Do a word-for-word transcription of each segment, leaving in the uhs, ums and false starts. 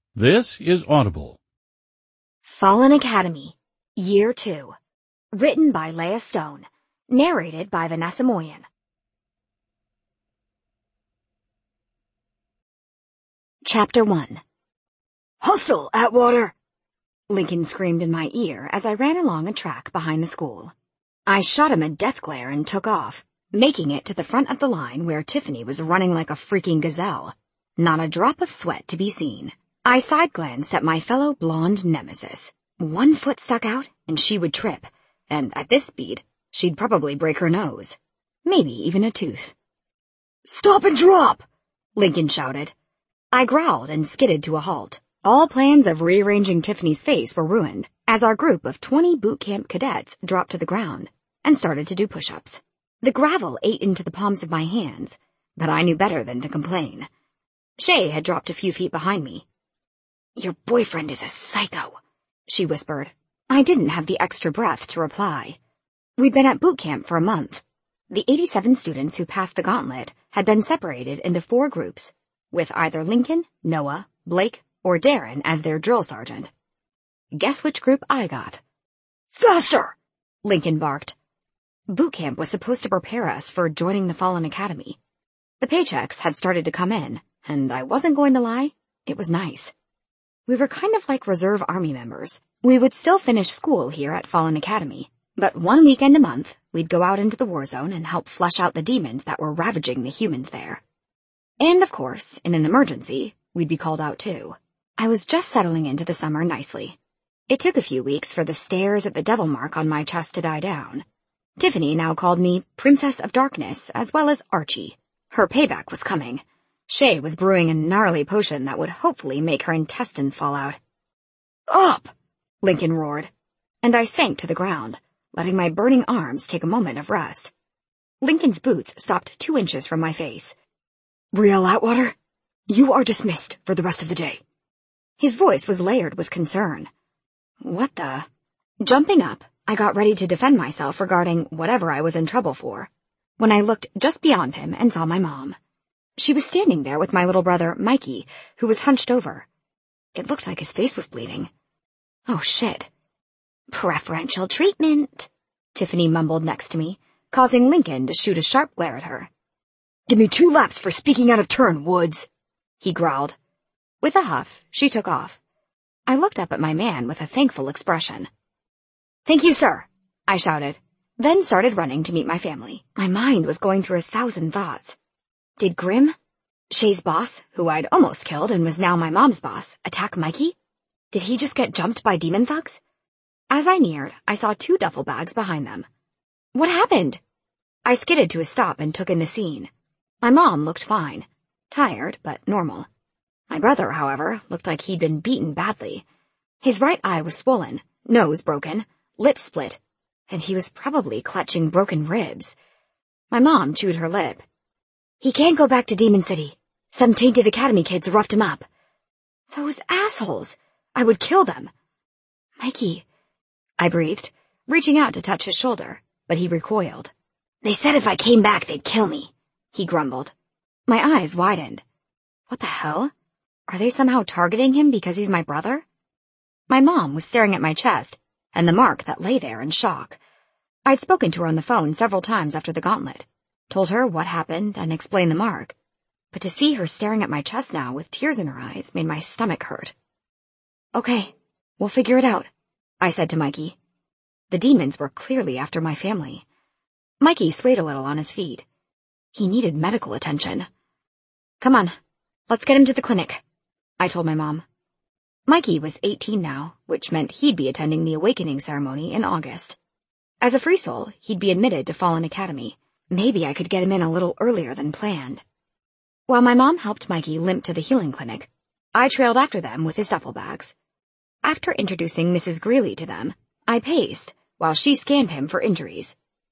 This is Audible. Fallen Academy, Year two. Written by Leah Stone. Narrated by Vanessa Moyen. Chapter one. "Hustle, Atwater!" Lincoln screamed in my ear as I ran along a track behind the school. I shot him a death glare and took off, making it to the front of the line where Tiffany was running like a freaking gazelle. Not a drop of sweat to be seen. I side-glanced at my fellow blonde nemesis. One foot stuck out, and she would trip, and at this speed, she'd probably break her nose. Maybe even a tooth. "Stop and drop!" Lincoln shouted. I growled and skidded to a halt. All plans of rearranging Tiffany's face were ruined as our group of twenty boot camp cadets dropped to the ground and started to do push-ups. The gravel ate into the palms of my hands, but I knew better than to complain. Shay had dropped a few feet behind me. "Your boyfriend is a psycho," she whispered. I didn't have the extra breath to reply. We'd been at boot camp for a month. The eighty-seven students who passed the gauntlet had been separated into four groups, with either Lincoln, Noah, Blake, or Darren as their drill sergeant. Guess which group I got? "Faster!" Lincoln barked. Boot camp was supposed to prepare us for joining the Fallen Academy. The paychecks had started to come in, and I wasn't going to lie, it was nice. We were kind of like reserve army members. We would still finish school here at Fallen Academy, but one weekend a month, we'd go out into the war zone and help flush out the demons that were ravaging the humans there. And of course, in an emergency, we'd be called out too. I was just settling into the summer nicely. It took a few weeks for the stares at the devil mark on my chest to die down. Tiffany now called me Princess of Darkness as well as Archie. Her payback was coming. Shay was brewing a gnarly potion that would hopefully make her intestines fall out. "Up!" Lincoln roared, and I sank to the ground, letting my burning arms take a moment of rest. Lincoln's boots stopped two inches from my face. "Brielle Atwater, you are dismissed for the rest of the day." His voice was layered with concern. What the? Jumping up, I got ready to defend myself regarding whatever I was in trouble for, when I looked just beyond him and saw my mom. She was standing there with my little brother, Mikey, who was hunched over. It looked like his face was bleeding. Oh, shit. "Preferential treatment," Tiffany mumbled next to me, causing Lincoln to shoot a sharp glare at her. "Give me two laps for speaking out of turn, Woods," he growled. With a huff, she took off. I looked up at my man with a thankful expression. "Thank you, sir," I shouted, then started running to meet my family. My mind was going through a thousand thoughts. Did Grim, Shay's boss, who I'd almost killed and was now my mom's boss, attack Mikey? Did he just get jumped by demon thugs? As I neared, I saw two duffel bags behind them. What happened? I skidded to a stop and took in the scene. My mom looked fine. Tired, but normal. My brother, however, looked like he'd been beaten badly. His right eye was swollen, nose broken, lip split, and he was probably clutching broken ribs. My mom chewed her lip. "He can't go back to Demon City. Some tainted Academy kids roughed him up." "Those assholes! I would kill them." "Mikey," I breathed, reaching out to touch his shoulder, but he recoiled. "They said if I came back they'd kill me," he grumbled. My eyes widened. What the hell? Are they somehow targeting him because he's my brother? My mom was staring at my chest, and the mark that lay there in shock. I'd spoken to her on the phone several times after the gauntlet, told her what happened and explained the mark, but to see her staring at my chest now with tears in her eyes made my stomach hurt. "Okay, we'll figure it out," I said to Mikey. The demons were clearly after my family. Mikey swayed a little on his feet. He needed medical attention. "Come on, let's get him to the clinic," I told my mom. Mikey was eighteen now, which meant he'd be attending the awakening ceremony in August. As a free soul, he'd be admitted to Fallen Academy. Maybe I could get him in a little earlier than planned. While my mom helped Mikey limp to the healing clinic, I trailed after them with his duffel bags. After introducing Missus Greeley to them, I paced while she scanned him for injuries.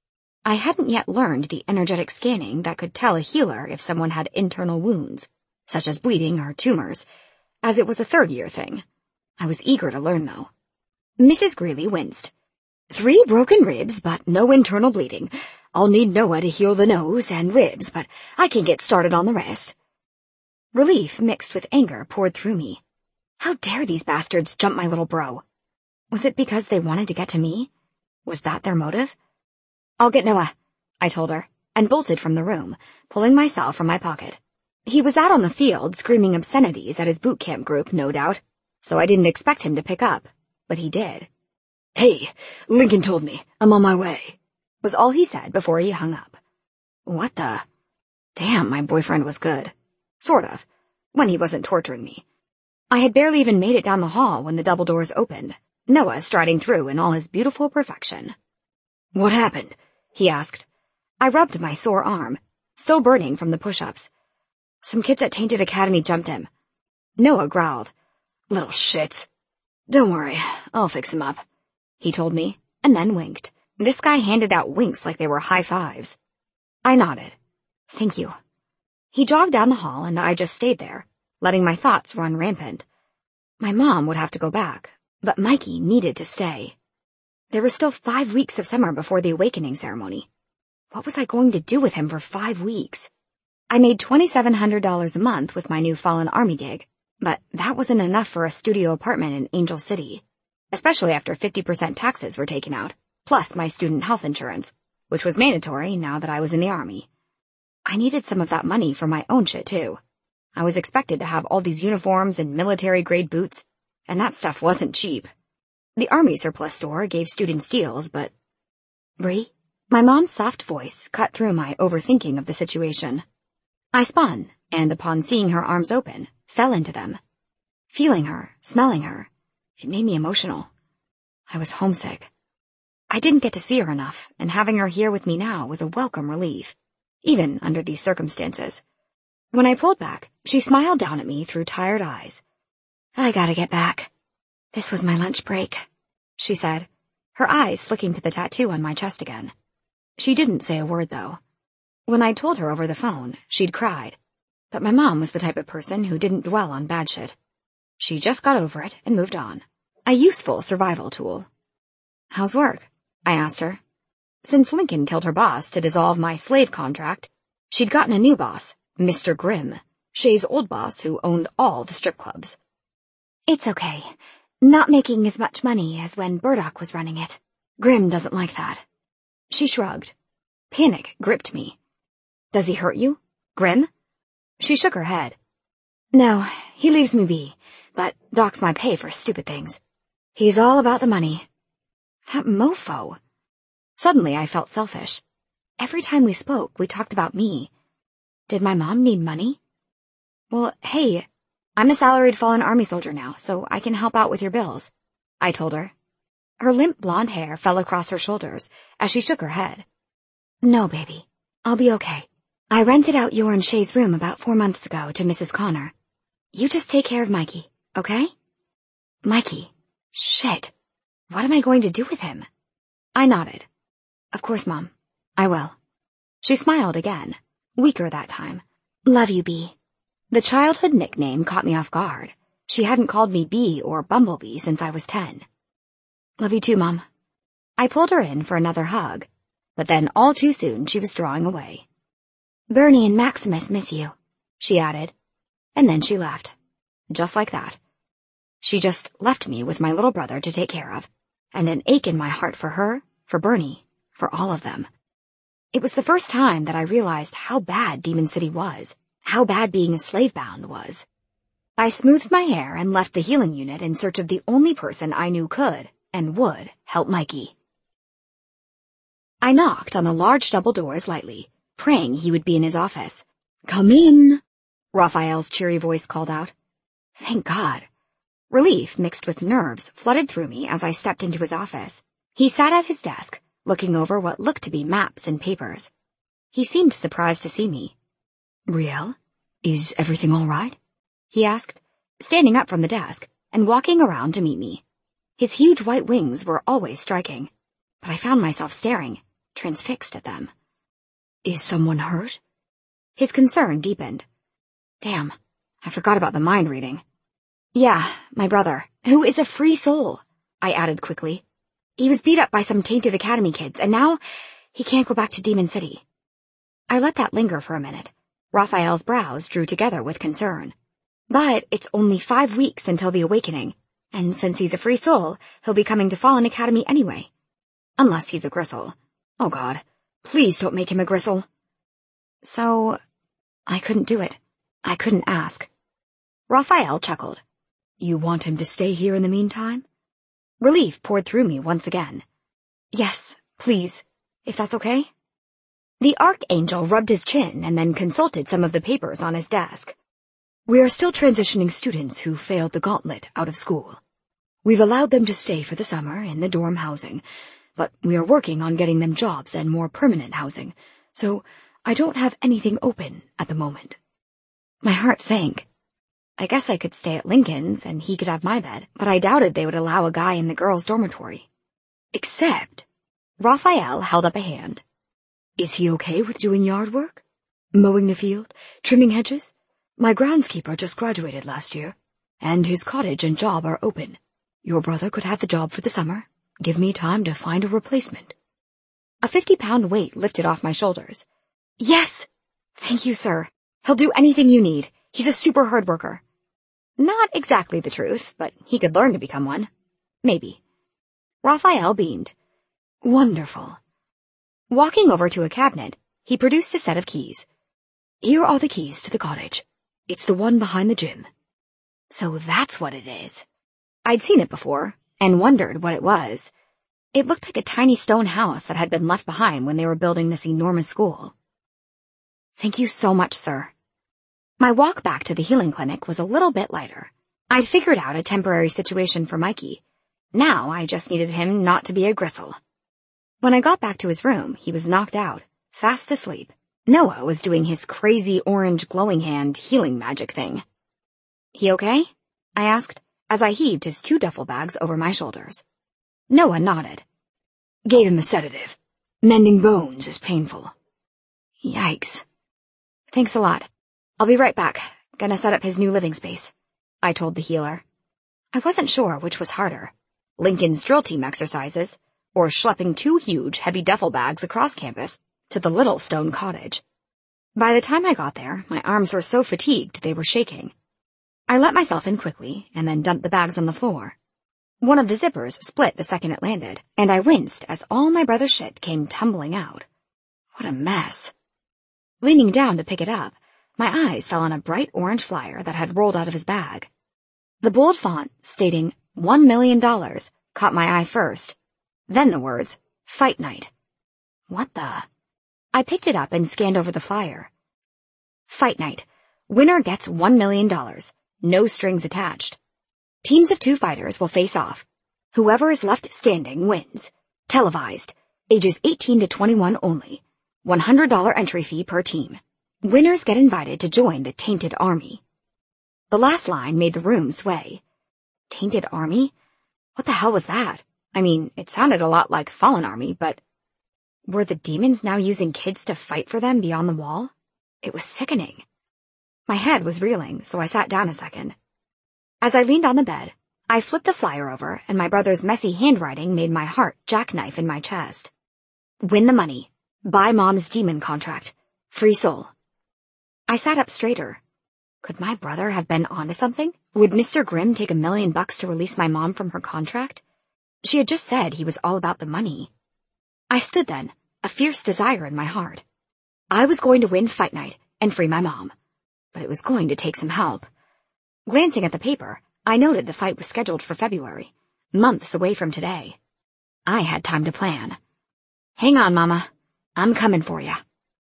I hadn't yet learned the energetic scanning that could tell a healer if someone had internal wounds, such as bleeding or tumors, as it was a third-year thing. I was eager to learn, though. Missus Greeley winced. "Three broken ribs, but no internal bleeding. I'll need Noah to heal the nose and ribs, but I can get started on the rest." Relief mixed with anger poured through me. How dare these bastards jump my little bro? Was it because they wanted to get to me? Was that their motive? I'll get Noah, I told her, and bolted from the room, pulling myself from my pocket. He was out on the field screaming obscenities at his boot camp group, no doubt, so I didn't expect him to pick up, but he did. Hey, Lincoln told me. I'm on my way, was all he said before he hung up. What the? Damn, my boyfriend was good. Sort of, when he wasn't torturing me. I had barely even made it down the hall when the double doors opened, Noah striding through in all his beautiful perfection. What happened? He asked. I rubbed my sore arm, still burning from the push-ups. Some kids at Tainted Academy jumped him. Noah growled. Little shits. Don't worry, I'll fix him up, he told me, and then winked. This guy handed out winks like they were high fives. I nodded. Thank you. He jogged down the hall and I just stayed there, letting my thoughts run rampant. My mom would have to go back, but Mikey needed to stay. There were still five weeks of summer before the awakening ceremony. What was I going to do with him for five weeks? I made twenty-seven hundred dollars a month with my new Fallen Army gig, but that wasn't enough for a studio apartment in Angel City, especially after fifty percent taxes were taken out, plus my student health insurance, which was mandatory now that I was in the Army. I needed some of that money for my own shit, too. I was expected to have all these uniforms and military-grade boots, and that stuff wasn't cheap. The Army surplus store gave students deals, but... Bree? My mom's soft voice cut through my overthinking of the situation. I spun, and upon seeing her arms open, fell into them. Feeling her, smelling her, it made me emotional. I was homesick. I didn't get to see her enough, and having her here with me now was a welcome relief, even under these circumstances. When I pulled back, she smiled down at me through tired eyes. I gotta get back. This was my lunch break, she said, her eyes flicking to the tattoo on my chest again. She didn't say a word, though. When I told her over the phone, she'd cried. But my mom was the type of person who didn't dwell on bad shit. She just got over it and moved on. A useful survival tool. How's work? I asked her. Since Lincoln killed her boss to dissolve my slave contract, she'd gotten a new boss, Mister Grimm, Shay's old boss who owned all the strip clubs. It's okay. Not making as much money as when Burdock was running it. Grimm doesn't like that. She shrugged. Panic gripped me. Does he hurt you? Grimm? She shook her head. No, he leaves me be, but docks my pay for stupid things. He's all about the money. That mofo. Suddenly I felt selfish. Every time we spoke, we talked about me. Did my mom need money? Well, hey, I'm a salaried Fallen Army soldier now, so I can help out with your bills, I told her. Her limp blonde hair fell across her shoulders as she shook her head. No, baby, I'll be okay. I rented out your and Shay's room about four months ago to Missus Connor. You just take care of Mikey, okay? Mikey? Shit. What am I going to do with him? I nodded. Of course, Mom. I will. She smiled again, weaker that time. Love you, Bee. The childhood nickname caught me off guard. She hadn't called me Bee or Bumblebee since I was ten. Love you too, Mom. I pulled her in for another hug, but then all too soon she was drawing away. Bernie and Maximus miss you, she added, and then she left. Just like that. She just left me with my little brother to take care of, and an ache in my heart for her, for Bernie, for all of them. It was the first time that I realized how bad Demon City was, how bad being a slave-bound was. I smoothed my hair and left the healing unit in search of the only person I knew could and would help Mikey. I knocked on the large double doors lightly, praying he would be in his office. Come in, Raphael's cheery voice called out. Thank God. Relief mixed with nerves flooded through me as I stepped into his office. He sat at his desk, looking over what looked to be maps and papers. He seemed surprised to see me. Brielle, is everything all right? He asked, standing up from the desk and walking around to meet me. His huge white wings were always striking, but I found myself staring, transfixed at them. Is someone hurt? His concern deepened. Damn, I forgot about the mind reading. Yeah, my brother, who is a free soul, I added quickly. He was beat up by some Tainted Academy kids, and now he can't go back to Demon City. I let that linger for a minute. Raphael's brows drew together with concern. But it's only five weeks until the awakening, and since he's a free soul, he'll be coming to Fallen Academy anyway. Unless he's a Gristle. Oh God, please don't make him a Gristle. So, I couldn't do it. I couldn't ask. Raphael chuckled. You want him to stay here in the meantime? Relief poured through me once again. Yes, please, if that's okay. The Archangel rubbed his chin and then consulted some of the papers on his desk. We are still transitioning students who failed the gauntlet out of school. We've allowed them to stay for the summer in the dorm housing, but we are working on getting them jobs and more permanent housing, so I don't have anything open at the moment. My heart sank. I guess I could stay at Lincoln's and he could have my bed, but I doubted they would allow a guy in the girls' dormitory. Except, Raphael held up a hand. Is he okay with doing yard work? Mowing the field? Trimming hedges? My groundskeeper just graduated last year, and his cottage and job are open. Your brother could have the job for the summer. Give me time to find a replacement. A fifty-pound weight lifted off my shoulders. Yes! Thank you, sir. He'll do anything you need. He's a super hard worker. Not exactly the truth, but he could learn to become one. Maybe. Raphael beamed. Wonderful. Walking over to a cabinet, he produced a set of keys. Here are the keys to the cottage. It's the one behind the gym. So that's what it is. I'd seen it before, and wondered what it was. It looked like a tiny stone house that had been left behind when they were building this enormous school. Thank you so much, sir. My walk back to the healing clinic was a little bit lighter. I'd figured out a temporary situation for Mikey. Now I just needed him not to be a Gristle. When I got back to his room, he was knocked out, fast asleep. Noah was doing his crazy orange glowing hand healing magic thing. He okay? I asked, as I heaved his two duffel bags over my shoulders. Noah nodded. Gave him a sedative. Mending bones is painful. Yikes. Thanks a lot. I'll be right back. Gonna set up his new living space, I told the healer. I wasn't sure which was harder, Lincoln's drill team exercises, or schlepping two huge, heavy duffel bags across campus to the little stone cottage. By the time I got there, my arms were so fatigued they were shaking. I let myself in quickly and then dumped the bags on the floor. One of the zippers split the second it landed, and I winced as all my brother's shit came tumbling out. What a mess. Leaning down to pick it up, my eyes fell on a bright orange flyer that had rolled out of his bag. The bold font stating one million dollars caught my eye first, then the words, Fight Night. What the? I picked it up and scanned over the flyer. Fight Night. Winner gets one million dollars. No strings attached. Teams of two fighters will face off. Whoever is left standing wins. Televised. Ages eighteen to twenty-one only. one hundred dollars entry fee per team. Winners get invited to join the Tainted Army. The last line made the room sway. Tainted Army? What the hell was that? I mean, it sounded a lot like Fallen Army, but were the demons now using kids to fight for them beyond the wall? It was sickening. My head was reeling, so I sat down a second. As I leaned on the bed, I flipped the flyer over, and my brother's messy handwriting made my heart jackknife in my chest. Win the money. Buy Mom's demon contract. Free soul. I sat up straighter. Could my brother have been onto something? Would Mister Grimm take a million bucks to release my mom from her contract? She had just said he was all about the money. I stood then, a fierce desire in my heart. I was going to win Fight Night and free my mom, but it was going to take some help. Glancing at the paper, I noted the fight was scheduled for February, months away from today. I had time to plan. Hang on, Mama. I'm coming for ya.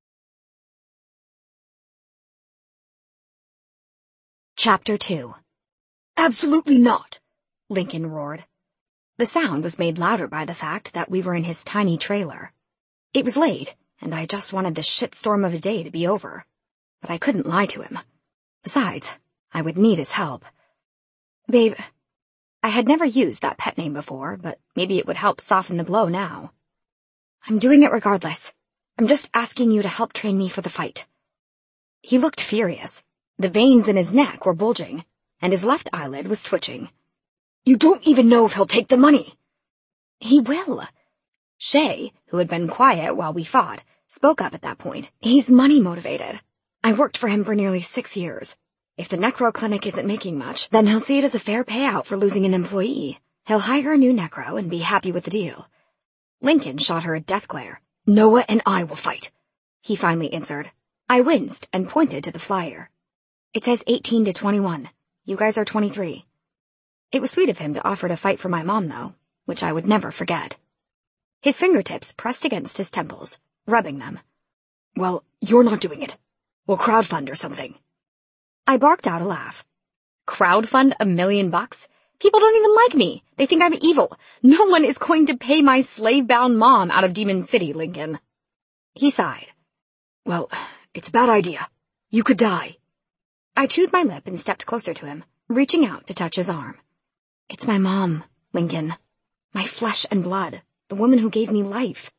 Chapter two. Absolutely not, Lincoln roared. The sound was made louder by the fact that we were in his tiny trailer. It was late, and I just wanted this shitstorm of a day to be over. But I couldn't lie to him. Besides, I would need his help. Babe, I had never used that pet name before, but maybe it would help soften the blow now. I'm doing it regardless. I'm just asking you to help train me for the fight. He looked furious. The veins in his neck were bulging, and his left eyelid was twitching. You don't even know if he'll take the money. He will. Shay, who had been quiet while we fought, spoke up at that point. He's money motivated. I worked for him for nearly six years. If the necro clinic isn't making much, then he'll see it as a fair payout for losing an employee. He'll hire a new necro and be happy with the deal. Lincoln shot her a death glare. Noah and I will fight, he finally answered. I winced and pointed to the flyer. It says eighteen to twenty-one. You guys are twenty-three. It was sweet of him to offer to fight for my mom, though, which I would never forget. His fingertips pressed against his temples, rubbing them. Well, you're not doing it. We'll crowdfund or something. I barked out a laugh. Crowdfund a million bucks? People don't even like me. They think I'm evil. No one is going to pay my slave-bound mom out of Demon City, Lincoln. He sighed. Well, it's a bad idea. You could die. I chewed my lip and stepped closer to him, reaching out to touch his arm. It's my mom, Lincoln. My flesh and blood, the woman who gave me life.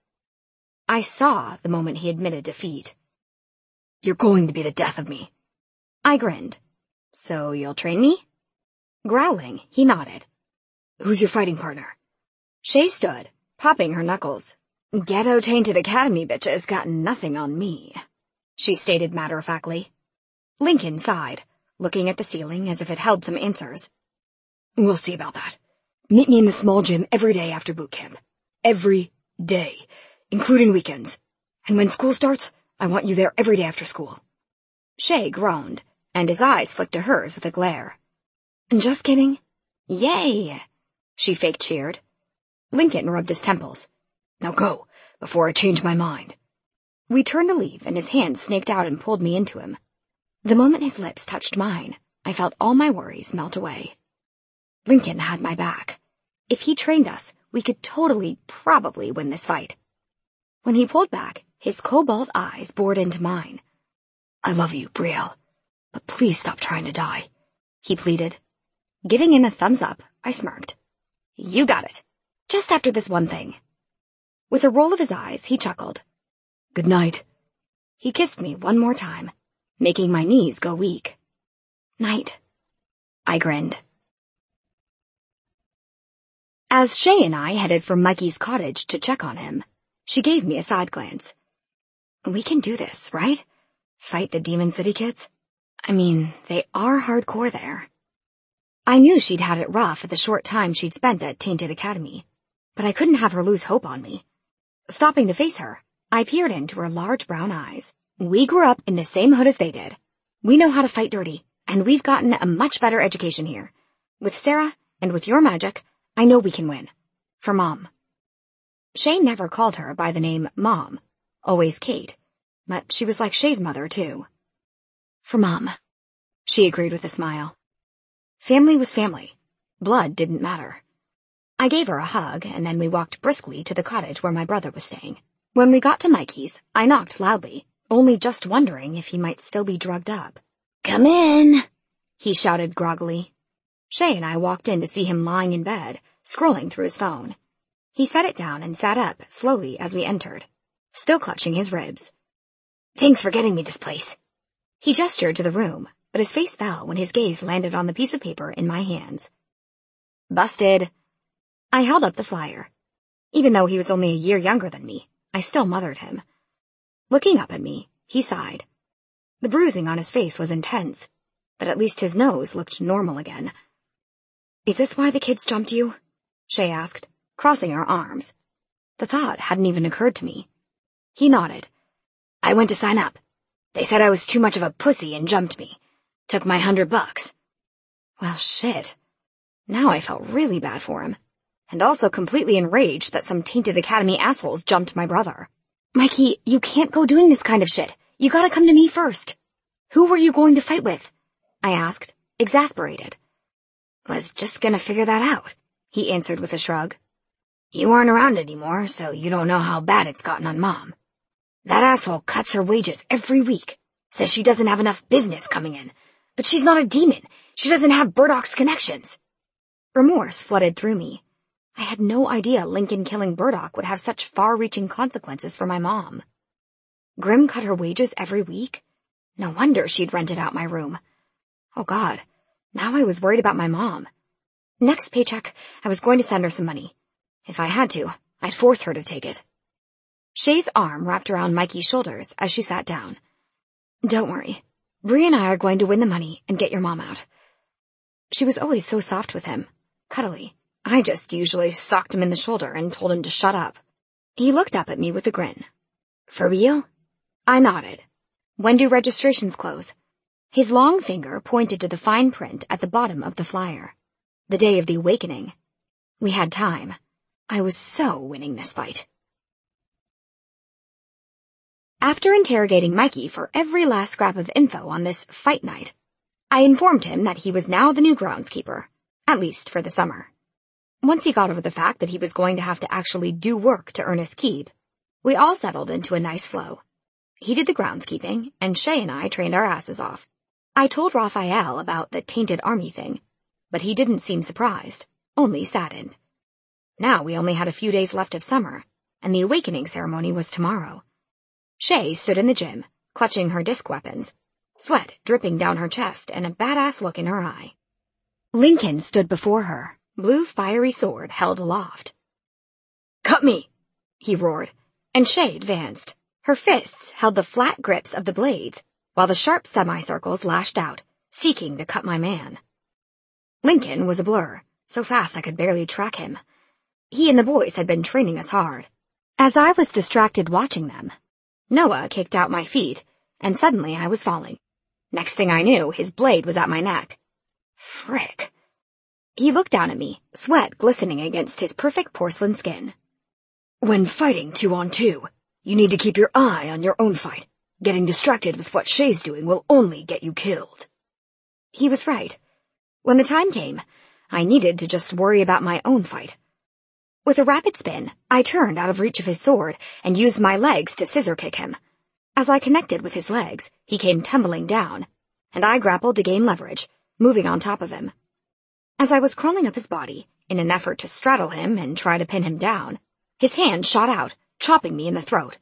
I saw the moment he admitted defeat. You're going to be the death of me. I grinned. So you'll train me? Growling, he nodded. Who's your fighting partner? Shay stood, popping her knuckles. Ghetto-tainted academy bitches got nothing on me, she stated matter-of-factly. Lincoln sighed, looking at the ceiling as if it held some answers. We'll see about that. Meet me in the small gym every day after boot camp. Every day, including weekends. And when school starts, I want you there every day after school. Shay groaned, and his eyes flicked to hers with a glare. Just kidding. Yay! She fake-cheered. Lincoln rubbed his temples. Now go, before I change my mind. We turned to leave, and his hand snaked out and pulled me into him. The moment his lips touched mine, I felt all my worries melt away. Lincoln had my back. If he trained us, we could totally, probably win this fight. When he pulled back, his cobalt eyes bored into mine. I love you, Brielle, but please stop trying to die, he pleaded. Giving him a thumbs up, I smirked. You got it. Just after this one thing. With a roll of his eyes, he chuckled. Good night. He kissed me one more time, making my knees go weak. Night. I grinned. As Shay and I headed for Mikey's cottage to check on him, she gave me a side glance. We can do this, right? Fight the Demon City kids? I mean, they are hardcore there. I knew she'd had it rough at the short time she'd spent at Tainted Academy, but I couldn't have her lose hope on me. Stopping to face her, I peered into her large brown eyes. We grew up in the same hood as they did. We know how to fight dirty, and we've gotten a much better education here. With Sarah, and with your magic, I know we can win. For Mom. Shay never called her by the name Mom, always Kate, but she was like Shay's mother, too. For Mom, she agreed with a smile. Family was family. Blood didn't matter. I gave her a hug, and then we walked briskly to the cottage where my brother was staying. When we got to Mikey's, I knocked loudly, only just wondering if he might still be drugged up. Come in, he shouted groggily. Shay and I walked in to see him lying in bed, scrolling through his phone. He set it down and sat up slowly as we entered, still clutching his ribs. Thanks for getting me this place. He gestured to the room, but his face fell when his gaze landed on the piece of paper in my hands. Busted. I held up the flyer. Even though he was only a year younger than me, I still mothered him. Looking up at me, he sighed. The bruising on his face was intense, but at least his nose looked normal again. Is this why the kids jumped you? Shay asked, crossing her arms. The thought hadn't even occurred to me. He nodded. I went to sign up. They said I was too much of a pussy and jumped me. Took my hundred bucks. Well, shit. Now I felt really bad for him. And also completely enraged that some Tainted Academy assholes jumped my brother. Mikey, you can't go doing this kind of shit. You gotta come to me first. Who were you going to fight with? I asked, exasperated. Was just gonna figure that out, he answered with a shrug. You aren't around anymore, so you don't know how bad it's gotten on Mom. That asshole cuts her wages every week. Says she doesn't have enough business coming in. But she's not a demon. She doesn't have Burdock's connections. Remorse flooded through me. I had no idea Lincoln killing Burdock would have such far-reaching consequences for my mom. Grim cut her wages every week? No wonder she'd rented out my room. Oh God, now I was worried about my mom. Next paycheck, I was going to send her some money. If I had to, I'd force her to take it. Shay's arm wrapped around Mikey's shoulders as she sat down. Don't worry. Bree and I are going to win the money and get your mom out. She was always so soft with him, cuddly. I just usually socked him in the shoulder and told him to shut up. He looked up at me with a grin. For real? I nodded. When do registrations close? His long finger pointed to the fine print at the bottom of the flyer. The day of the awakening. We had time. I was so winning this fight. After interrogating Mikey for every last scrap of info on this fight night, I informed him that he was now the new groundskeeper, at least for the summer. Once he got over the fact that he was going to have to actually do work to earn his keep, we all settled into a nice flow. He did the groundskeeping, and Shay and I trained our asses off. I told Raphael about the tainted army thing, but he didn't seem surprised, only saddened. Now we only had a few days left of summer, and the awakening ceremony was tomorrow. Shay stood in the gym, clutching her disc weapons, sweat dripping down her chest and a badass look in her eye. Lincoln stood before her, blue fiery sword held aloft. "Cut me!" he roared, and Shay advanced. Her fists held the flat grips of the blades, while the sharp semicircles lashed out, seeking to cut my man. Lincoln was a blur, so fast I could barely track him. He and the boys had been training us hard. As I was distracted watching them, Noah kicked out my feet, and suddenly I was falling. Next thing I knew, his blade was at my neck. Frick. He looked down at me, sweat glistening against his perfect porcelain skin. "When fighting two on two, you need to keep your eye on your own fight. Getting distracted with what Shay's doing will only get you killed." He was right. When the time came, I needed to just worry about my own fight. With a rapid spin, I turned out of reach of his sword and used my legs to scissor kick him. As I connected with his legs, he came tumbling down, and I grappled to gain leverage, moving on top of him. As I was crawling up his body, in an effort to straddle him and try to pin him down, his hand shot out, chopping me in the throat.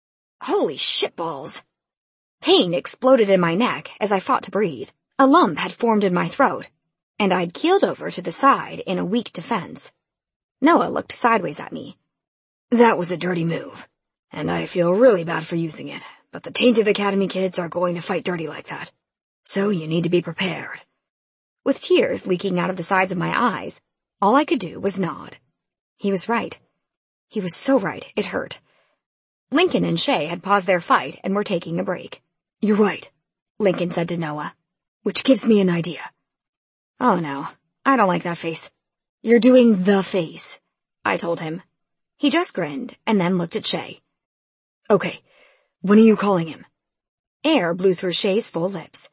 Holy shitballs! Pain exploded in my neck as I fought to breathe. A lump had formed in my throat, and I'd keeled over to the side in a weak defense. Noah looked sideways at me. "That was a dirty move, and I feel really bad for using it, but the Tainted Academy kids are going to fight dirty like that, so you need to be prepared." With tears leaking out of the sides of my eyes, all I could do was nod. He was right. He was so right, it hurt. Lincoln and Shay had paused their fight and were taking a break. "You're right," Lincoln said to Noah, "which gives me an idea." "Oh no, I don't like that face." "You're doing the face," I told him. He just grinned and then looked at Shay. "Okay, when are you calling him?" Air blew through Shay's full lips.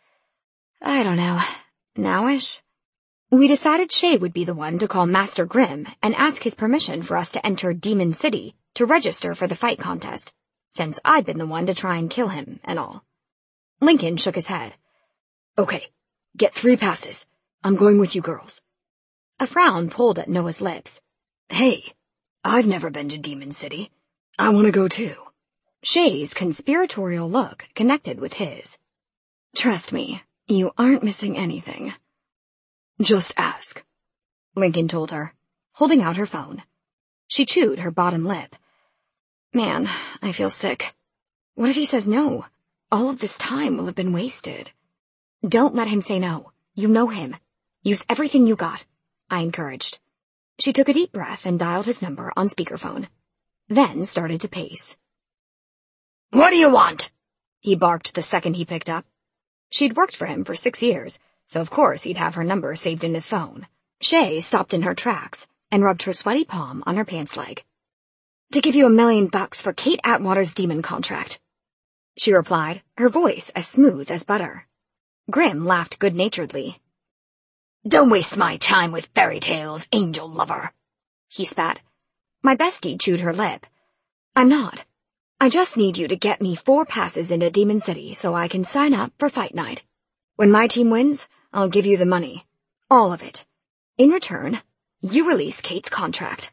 "I don't know. Nowish?" We decided Shay would be the one to call Master Grimm and ask his permission for us to enter Demon City to register for the fight contest, since I'd been the one to try and kill him and all. Lincoln shook his head. "Okay, get three passes. I'm going with you girls." A frown pulled at Noah's lips. "Hey, I've never been to Demon City. I want to go too." Shay's conspiratorial look connected with his. "Trust me, you aren't missing anything." "Just ask," Lincoln told her, holding out her phone. She chewed her bottom lip. Man, I feel sick. What if he says no? All of this time will have been wasted. "Don't let him say no. You know him. Use everything you got," I encouraged. She took a deep breath and dialed his number on speakerphone, then started to pace. "What do you want?" he barked the second he picked up. She'd worked for him for six years, so of course he'd have her number saved in his phone. Shay stopped in her tracks and rubbed her sweaty palm on her pants leg. "To give you a million bucks for Kate Atwater's demon contract," she replied, her voice as smooth as butter. Grimm laughed good-naturedly. "Don't waste my time with fairy tales, angel lover," he spat. My bestie chewed her lip. "I'm not. I just need you to get me four passes into Demon City so I can sign up for fight night. When my team wins, I'll give you the money. All of it. In return, you release Kate's contract."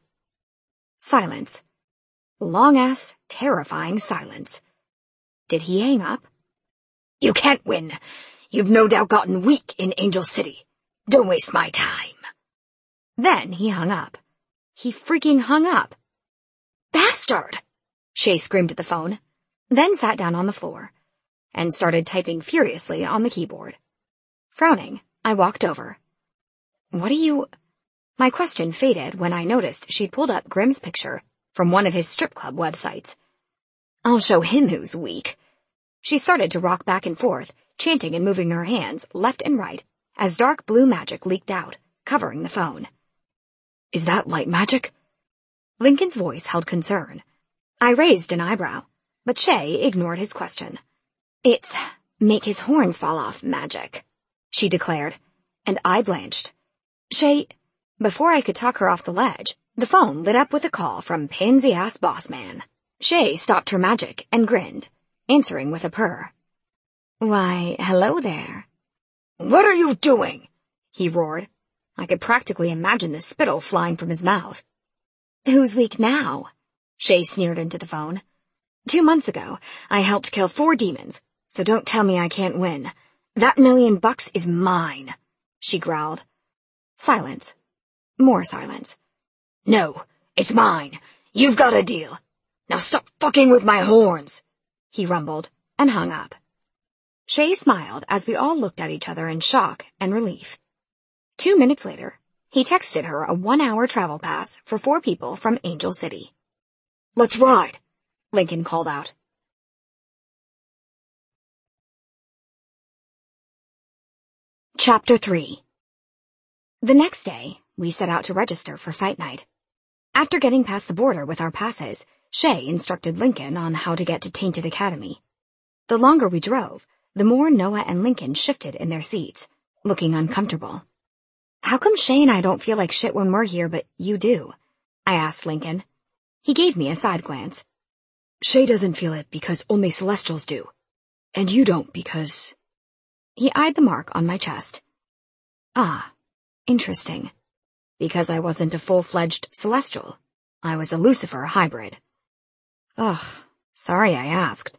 Silence. Long-ass, terrifying silence. Did he hang up? "You can't win. You've no doubt gotten weak in Angel City. Don't waste my time." Then he hung up. He freaking hung up. "Bastard!" Shay screamed at the phone, then sat down on the floor. and started typing furiously on the keyboard. Frowning, I walked over. What are you... My question faded when I noticed she'd pulled up Grimm's picture from one of his strip club websites. I'll show him who's weak. She started to rock back and forth, chanting and moving her hands left and right as dark blue magic leaked out, covering the phone. Is that light magic? Lincoln's voice held concern. I raised an eyebrow, but Shay ignored his question. It's make his horns fall off magic, she declared, and I blanched. Shay... Before I could talk her off the ledge, the phone lit up with a call from pansy-ass boss man. Shay stopped her magic and grinned, answering with a purr. Why, hello there. What are you doing? He roared. I could practically imagine the spittle flying from his mouth. Who's weak now? Shay sneered into the phone. Two months ago, I helped kill four demons, so don't tell me I can't win. That million bucks is mine, she growled. Silence. More silence. No, it's mine. You've got a deal. Now stop fucking with my horns, he rumbled, and hung up. Shay smiled as we all looked at each other in shock and relief. Two minutes later, he texted her a one-hour travel pass for four people from Angel City. Let's ride, Lincoln called out. Chapter three. The next day, we set out to register for fight night. After getting past the border with our passes, Shay instructed Lincoln on how to get to Tainted Academy. The longer we drove, the more Noah and Lincoln shifted in their seats, looking uncomfortable. How come Shay and I don't feel like shit when we're here, but you do? I asked Lincoln. He gave me a side glance. Shay doesn't feel it because only Celestials do. And you don't because... He eyed the mark on my chest. Ah, interesting. Because I wasn't a full-fledged Celestial. I was a Lucifer hybrid. Ugh, sorry I asked.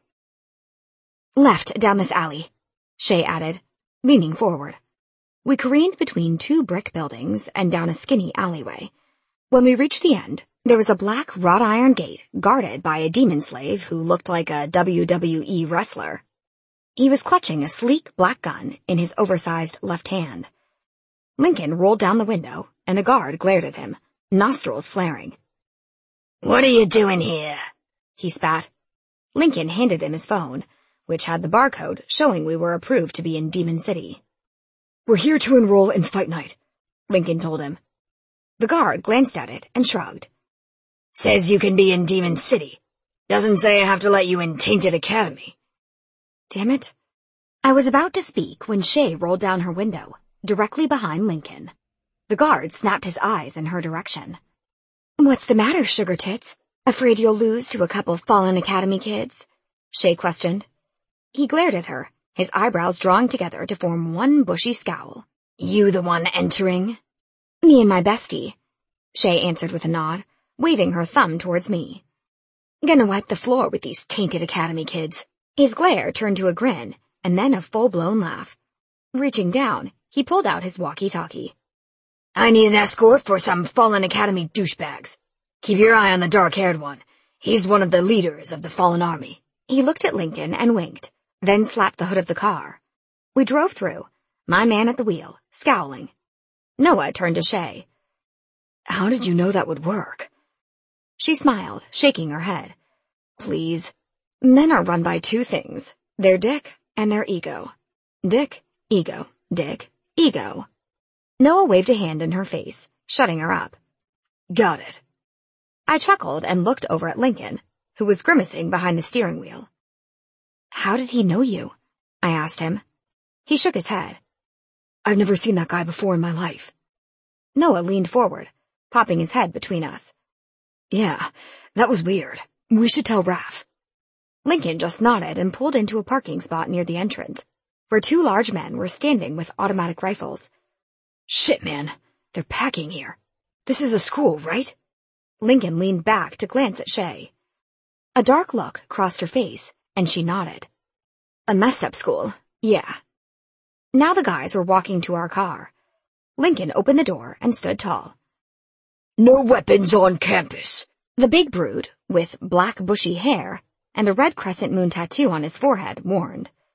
Left down this alley, Shay added, leaning forward. We careened between two brick buildings and down a skinny alleyway. When we reached the end, there was a black wrought iron gate guarded by a demon slave who looked like a W W E wrestler. He was clutching a sleek black gun in his oversized left hand. Lincoln rolled down the window, and the guard glared at him, nostrils flaring. What are you doing here? He spat. Lincoln handed him his phone, which had the barcode showing we were approved to be in Demon City. We're here to enroll in Fight Night, Lincoln told him. The guard glanced at it and shrugged. Says you can be in Demon City. Doesn't say I have to let you in Tainted Academy. Damn it. I was about to speak when Shay rolled down her window, directly behind Lincoln. The guard snapped his eyes in her direction. What's the matter, Sugar Tits? Afraid you'll lose to a couple Fallen Academy kids? Shay questioned. He glared at her, his eyebrows drawing together to form one bushy scowl. You the one entering? Me and my bestie, Shay answered with a nod, waving her thumb towards me. Gonna wipe the floor with these Tainted Academy kids. His glare turned to a grin, and then a full-blown laugh. Reaching down, he pulled out his walkie-talkie. I need an escort for some Fallen Academy douchebags. Keep your eye on the dark-haired one. He's one of the leaders of the Fallen Army. He looked at Lincoln and winked, then slapped the hood of the car. We drove through, my man at the wheel, scowling. Noah turned to Shay. How did you know that would work? She smiled, shaking her head. Please. Men are run by two things, their dick and their ego. Dick, ego, dick, ego. Noah waved a hand in her face, shutting her up. Got it. I chuckled and looked over at Lincoln, who was grimacing behind the steering wheel. How did he know you? I asked him. He shook his head. I've never seen that guy before in my life. Noah leaned forward, popping his head between us. Yeah, that was weird. We should tell Raph. Lincoln just nodded and pulled into a parking spot near the entrance, where two large men were standing with automatic rifles. Shit, man. They're packing here. This is a school, right? Lincoln leaned back to glance at Shay. A dark look crossed her face, and she nodded. A messed-up school, yeah. Now the guys were walking to our car. Lincoln opened the door and stood tall. No weapons on campus. The big brood, with black bushy hair and a red crescent moon tattoo on his forehead, warned.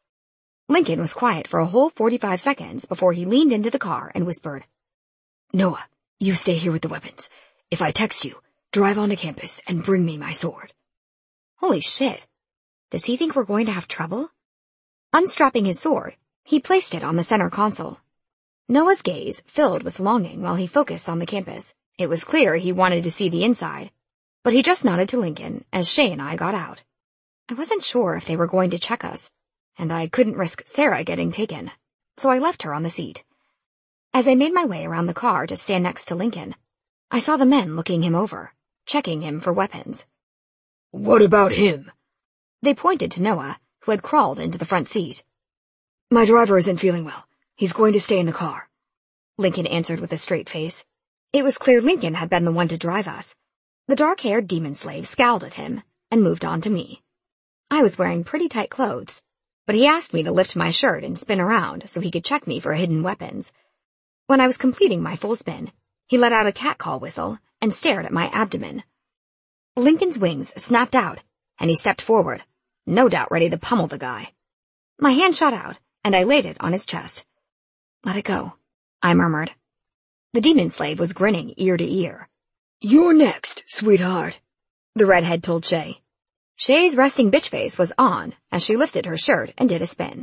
Lincoln was quiet for a whole forty-five seconds before he leaned into the car and whispered, "Noah, you stay here with the weapons. If I text you, drive onto campus and bring me my sword." Holy shit. Does he think we're going to have trouble? Unstrapping his sword, he placed it on the center console. Noah's gaze filled with longing while he focused on the campus. It was clear he wanted to see the inside, but he just nodded to Lincoln as Shay and I got out. I wasn't sure if they were going to check us, and I couldn't risk Sarah getting taken, so I left her on the seat. As I made my way around the car to stand next to Lincoln, I saw the men looking him over, checking him for weapons. "What about him?" They pointed to Noah, who had crawled into the front seat. "My driver isn't feeling well. He's going to stay in the car," Lincoln answered with a straight face. It was clear Lincoln had been the one to drive us. The dark-haired demon slave scowled at him and moved on to me. I was wearing pretty tight clothes, but he asked me to lift my shirt and spin around so he could check me for hidden weapons. When I was completing my full spin, he let out a catcall whistle and stared at my abdomen. Lincoln's wings snapped out, and he stepped forward, no doubt ready to pummel the guy. My hand shot out, and I laid it on his chest. "Let it go," I murmured. The demon slave was grinning ear to ear. "You're next, sweetheart," the redhead told Shay. Shay's resting bitch face was on as she lifted her shirt and did a spin.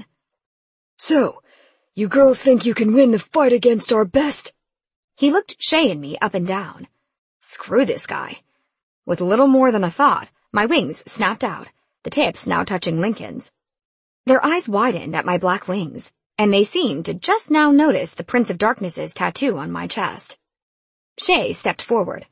"So, you girls think you can win the fight against our best?" He looked Shay and me up and down. Screw this guy. With little more than a thought, my wings snapped out, the tips now touching Lincoln's. Their eyes widened at my black wings, and they seemed to just now notice the Prince of Darkness's tattoo on my chest. Shay stepped forward.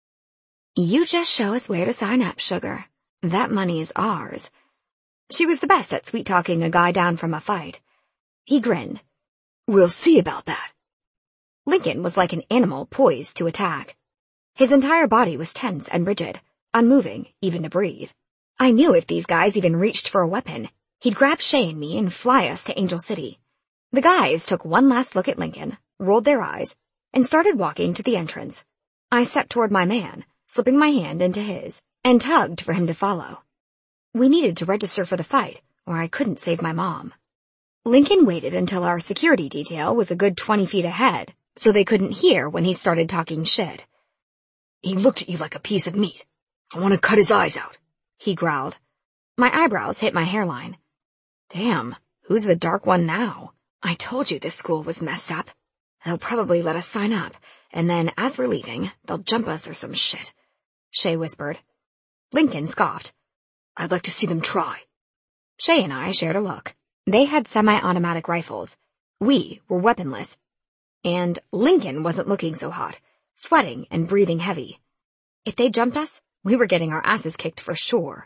"You just show us where to sign up, sugar. That money is ours." She was the best at sweet-talking a guy down from a fight. He grinned. "We'll see about that." Lincoln was like an animal poised to attack. His entire body was tense and rigid, unmoving even to breathe. I knew if these guys even reached for a weapon, he'd grab Shay and me and fly us to Angel City. The guys took one last look at Lincoln, rolled their eyes, and started walking to the entrance. I stepped toward my man, slipping my hand into his, and tugged for him to follow. We needed to register for the fight, or I couldn't save my mom. Lincoln waited until our security detail was a good twenty feet ahead, so they couldn't hear when he started talking shit. "He looked at you like a piece of meat. I want to cut his eyes out," he growled. My eyebrows hit my hairline. Damn, who's the dark one now? I told you this school was messed up. They'll probably let us sign up, and then as we're leaving, they'll jump us or some shit, Shay whispered. Lincoln scoffed. "I'd like to see them try." Shay and I shared a look. They had semi-automatic rifles. We were weaponless. And Lincoln wasn't looking so hot, sweating and breathing heavy. If they jumped us, we were getting our asses kicked for sure.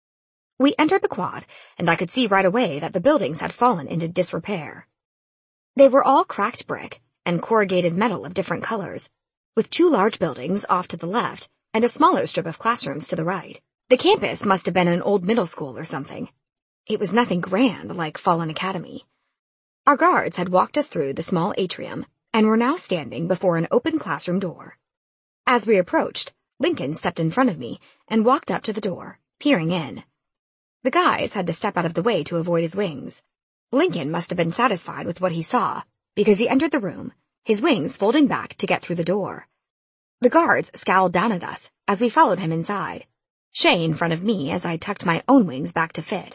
We entered the quad, and I could see right away that the buildings had fallen into disrepair. They were all cracked brick and corrugated metal of different colors, with two large buildings off to the left and a smaller strip of classrooms to the right. The campus must have been an old middle school or something. It was nothing grand like Fallen Academy. Our guards had walked us through the small atrium and were now standing before an open classroom door. As we approached, Lincoln stepped in front of me and walked up to the door, peering in. The guys had to step out of the way to avoid his wings. Lincoln must have been satisfied with what he saw, because he entered the room, his wings folding back to get through the door. The guards scowled down at us as we followed him inside, Shay in front of me as I tucked my own wings back to fit.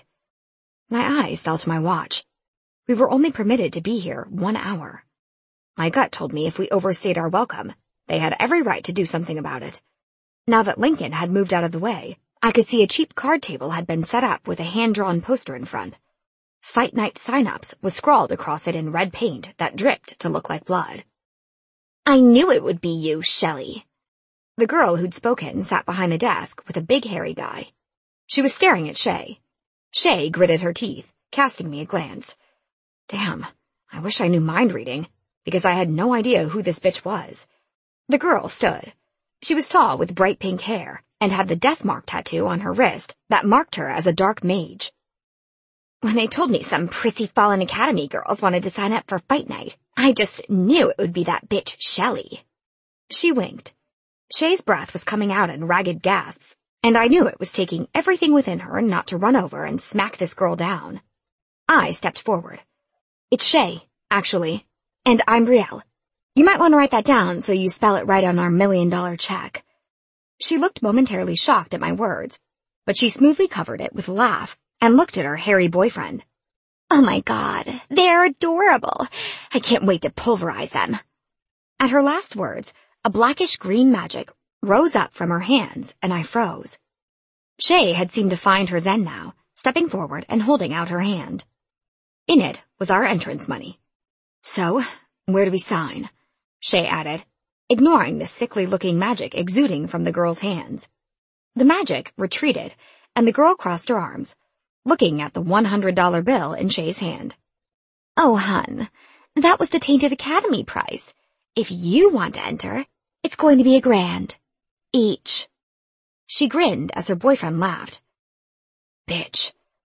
My eyes fell to my watch. We were only permitted to be here one hour. My gut told me if we overstayed our welcome, they had every right to do something about it. Now that Lincoln had moved out of the way, I could see a cheap card table had been set up with a hand-drawn poster in front. Fight Night Sign-Ups was scrawled across it in red paint that dripped to look like blood. "I knew it would be you, Shelley." The girl who'd spoken sat behind the desk with a big hairy guy. She was staring at Shay. Shay gritted her teeth, casting me a glance. Damn, I wish I knew mind reading, because I had no idea who this bitch was. The girl stood. She was tall with bright pink hair and had the death mark tattoo on her wrist that marked her as a dark mage. When they told me some prissy Fallen Academy girls wanted to sign up for Fight Night, I just knew it would be that bitch Shelley. She winked. Shay's breath was coming out in ragged gasps, and I knew it was taking everything within her not to run over and smack this girl down. I stepped forward. It's Shay, actually, and I'm Brielle. You might want to write that down so you spell it right on our million-dollar check. She looked momentarily shocked at my words, but she smoothly covered it with a laugh and looked at her hairy boyfriend. Oh my God, they're adorable. I can't wait to pulverize them. At her last words, a blackish-green magic rose up from her hands, and I froze. Shay had seemed to find her zen now, stepping forward and holding out her hand. In it was our entrance money. So, where do we sign? Shay added, ignoring the sickly-looking magic exuding from the girl's hands. The magic retreated, and the girl crossed her arms, looking at the one hundred dollar bill in Shay's hand. Oh, hun, that was the Tainted Academy prize. If you want to enter, it's going to be a grand. Each. She grinned as her boyfriend laughed. Bitch.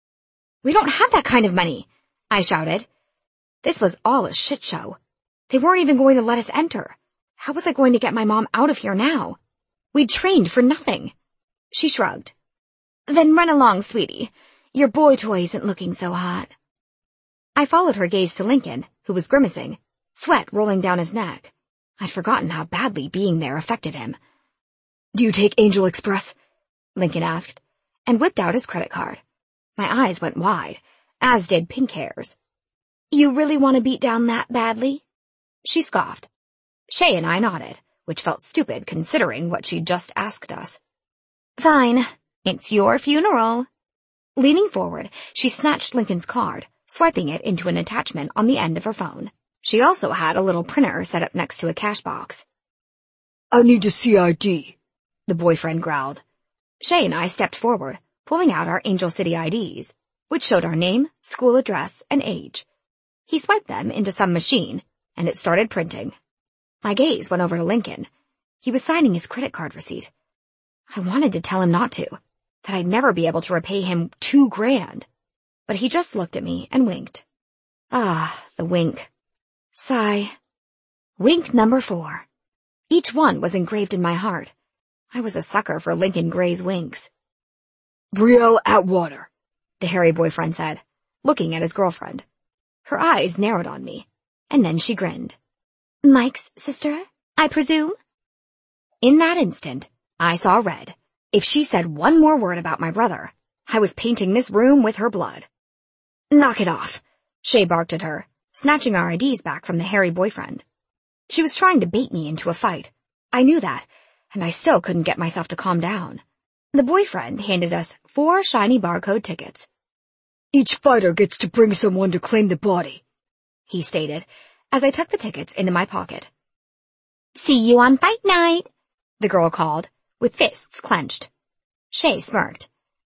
We don't have that kind of money, I shouted. This was all a shit show. They weren't even going to let us enter. How was I going to get my mom out of here now? We'd trained for nothing. She shrugged. Then run along, sweetie. Your boy toy isn't looking so hot. I followed her gaze to Lincoln, who was grimacing, sweat rolling down his neck. I'd forgotten how badly being there affected him. Do you take Angel Express? Lincoln asked, and whipped out his credit card. My eyes went wide, as did Pink Hair's. You really want to beat down that badly? She scoffed. Shay and I nodded, which felt stupid considering what she'd just asked us. Fine. It's your funeral. Leaning forward, she snatched Lincoln's card, swiping it into an attachment on the end of her phone. She also had a little printer set up next to a cash box. I need to see I D, the boyfriend growled. Shay and I stepped forward, pulling out our Angel City I Ds, which showed our name, school address, and age. He swiped them into some machine, and it started printing. My gaze went over to Lincoln. He was signing his credit card receipt. I wanted to tell him not to, that I'd never be able to repay him two grand. But he just looked at me and winked. Ah, the wink. Sigh. Wink number four. Each one was engraved in my heart. I was a sucker for Lincoln Gray's winks. Brielle Atwater, the hairy boyfriend said, looking at his girlfriend. Her eyes narrowed on me, and then she grinned. Mike's sister, I presume? In that instant, I saw red. If she said one more word about my brother, I was painting this room with her blood. Knock it off, Shay barked at her, snatching our I Ds back from the hairy boyfriend. She was trying to bait me into a fight. I knew that, and I still couldn't get myself to calm down. The boyfriend handed us four shiny barcode tickets. Each fighter gets to bring someone to claim the body, he stated, as I tucked the tickets into my pocket. See you on fight night, the girl called, with fists clenched. Shay smirked.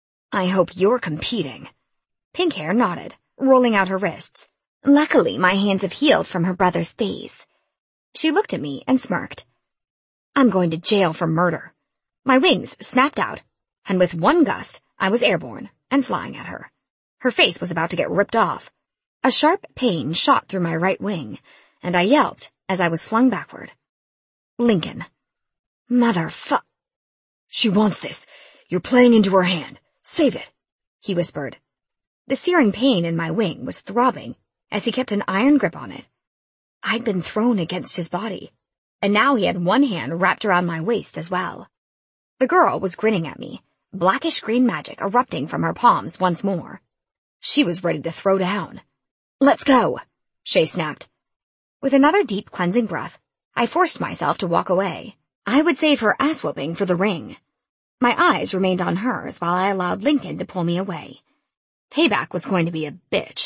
I hope you're competing. Pink Hair nodded, rolling out her wrists. Luckily, my hands have healed from her brother's face. She looked at me and smirked. I'm going to jail for murder. My wings snapped out, and with one gust, I was airborne and flying at her. Her face was about to get ripped off. A sharp pain shot through my right wing, and I yelped as I was flung backward. Lincoln. Motherfu- She wants this. You're playing into her hand. Save it, he whispered. The searing pain in my wing was throbbing as he kept an iron grip on it. I'd been thrown against his body, and now he had one hand wrapped around my waist as well. The girl was grinning at me, blackish green magic erupting from her palms once more. She was ready to throw down. Let's go, Shay snapped. With another deep cleansing breath, I forced myself to walk away. I would save her ass-whooping for the ring. My eyes remained on hers while I allowed Lincoln to pull me away. Payback was going to be a bitch.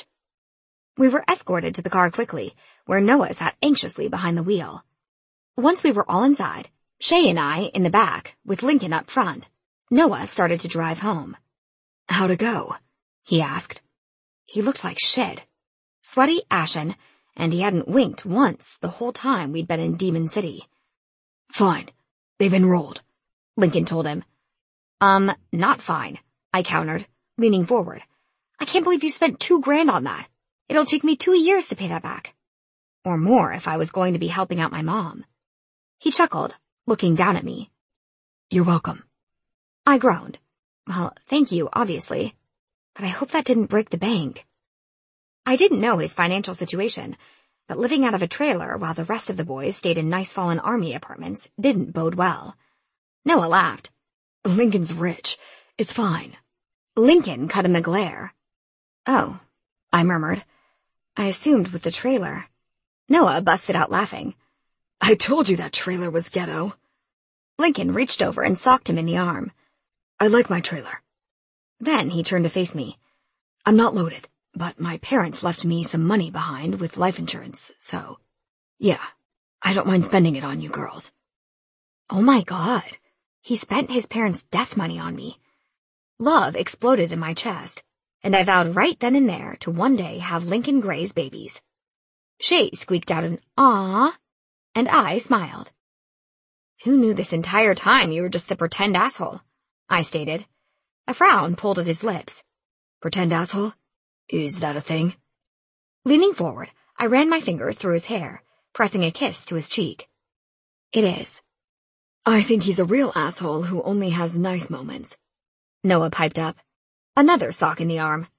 We were escorted to the car quickly, where Noah sat anxiously behind the wheel. Once we were all inside, Shay and I in the back, with Lincoln up front, Noah started to drive home. How'd it go? He asked. He looked like shit. Sweaty, ashen, and he hadn't winked once the whole time we'd been in Demon City. Fine. They've enrolled, Lincoln told him. Um, not fine, I countered, leaning forward. I can't believe you spent two grand on that. It'll take me two years to pay that back. Or more if I was going to be helping out my mom. He chuckled, looking down at me. You're welcome. I groaned. Well, thank you, obviously. But I hope that didn't break the bank. I didn't know his financial situation, but living out of a trailer while the rest of the boys stayed in nice fallen army apartments didn't bode well. Noah laughed. Lincoln's rich. It's fine. Lincoln cut him a glare. Oh, I murmured. I assumed with the trailer. Noah busted out laughing. I told you that trailer was ghetto. Lincoln reached over and socked him in the arm. I like my trailer. Then he turned to face me. I'm not loaded, but my parents left me some money behind with life insurance, so, yeah, I don't mind spending it on you girls. Oh my God, he spent his parents' death money on me. Love exploded in my chest, and I vowed right then and there to one day have Lincoln Gray's babies. Shay squeaked out an "Aw," and I smiled. Who knew this entire time you were just a pretend asshole? I stated. A frown pulled at his lips. Pretend asshole? Is that a thing? Leaning forward, I ran my fingers through his hair, pressing a kiss to his cheek. It is. I think he's a real asshole who only has nice moments. Noah piped up. Another sock in the arm.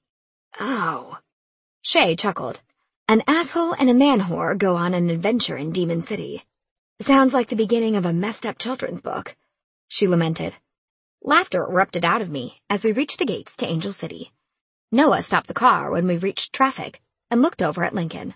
Ow. Shay chuckled. An asshole and a man-whore go on an adventure in Demon City. Sounds like the beginning of a messed-up children's book, she lamented. Laughter erupted out of me as we reached the gates to Angel City. Noah stopped the car when we reached traffic and looked over at Lincoln.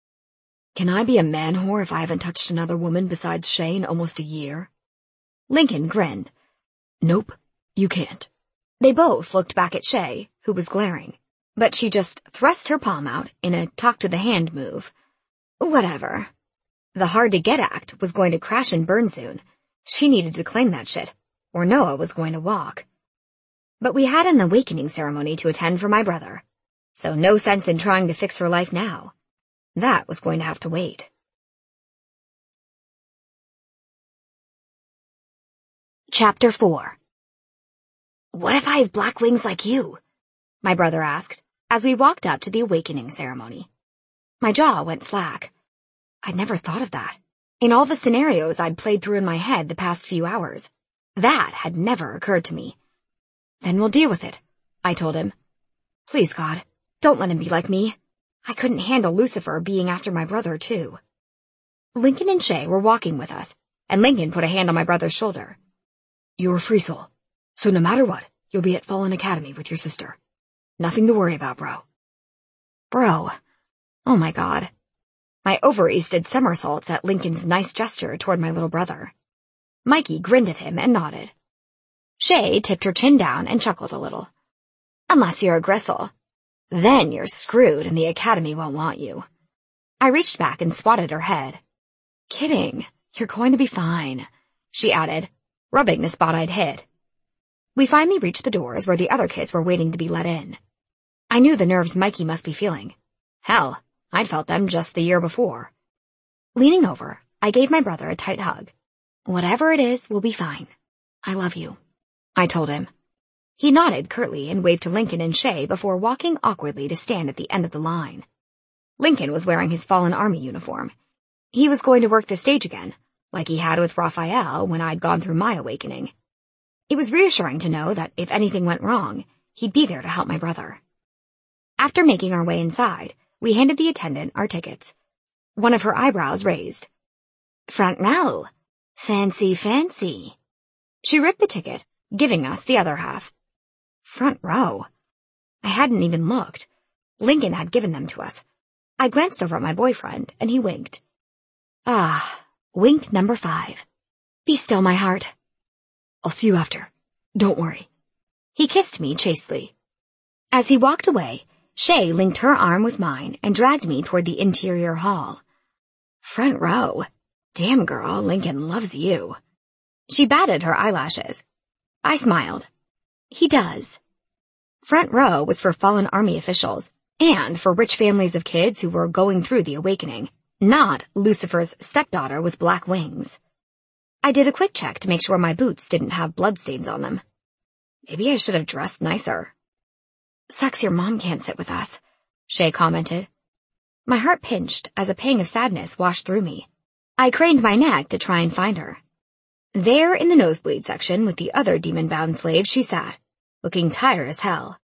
Can I be a man-whore if I haven't touched another woman besides Shay in almost a year? Lincoln grinned. Nope, you can't. They both looked back at Shay, who was glaring, but she just thrust her palm out in a talk-to-the-hand move. Whatever. The hard-to-get act was going to crash and burn soon. She needed to claim that shit, or Noah was going to walk. But we had an awakening ceremony to attend for my brother, so no sense in trying to fix her life now. That was going to have to wait. Chapter four. What if I have black wings like you? My brother asked, as we walked up to the awakening ceremony. My jaw went slack. I'd never thought of that. In all the scenarios I'd played through in my head the past few hours, that had never occurred to me. Then we'll deal with it, I told him. Please, God, don't let him be like me. I couldn't handle Lucifer being after my brother, too. Lincoln and Shay were walking with us, and Lincoln put a hand on my brother's shoulder. You're a free soul, so no matter what, you'll be at Fallen Academy with your sister. Nothing to worry about, bro. Bro. Oh my God. My ovaries did somersaults at Lincoln's nice gesture toward my little brother. Mikey grinned at him and nodded. Shay tipped her chin down and chuckled a little. Unless you're a gristle. Then you're screwed and the Academy won't want you. I reached back and swatted her head. Kidding. You're going to be fine, she added, rubbing the spot I'd hit. We finally reached the doors where the other kids were waiting to be let in. I knew the nerves Mikey must be feeling. Hell, I'd felt them just the year before. Leaning over, I gave my brother a tight hug. Whatever it is, we'll be fine. I love you, I told him. He nodded curtly and waved to Lincoln and Shay before walking awkwardly to stand at the end of the line. Lincoln was wearing his fallen army uniform. He was going to work the stage again, like he had with Raphael when I'd gone through my awakening. It was reassuring to know that if anything went wrong, he'd be there to help my brother. After making our way inside, we handed the attendant our tickets. One of her eyebrows raised. Front row. Fancy, fancy. She ripped the ticket, giving us the other half. Front row. I hadn't even looked. Lincoln had given them to us. I glanced over at my boyfriend, and he winked. Ah, wink number five. Be still, my heart. I'll see you after. Don't worry. He kissed me chastely. As he walked away, Shay linked her arm with mine and dragged me toward the interior hall. Front row. Damn girl, Lincoln loves you. She batted her eyelashes. I smiled. He does. Front row was for fallen army officials and for rich families of kids who were going through the awakening, not Lucifer's stepdaughter with black wings. I did a quick check to make sure my boots didn't have bloodstains on them. Maybe I should have dressed nicer. Sucks your mom can't sit with us, Shay commented. My heart pinched as a pang of sadness washed through me. I craned my neck to try and find her. There in the nosebleed section with the other demon-bound slaves she sat, looking tired as hell.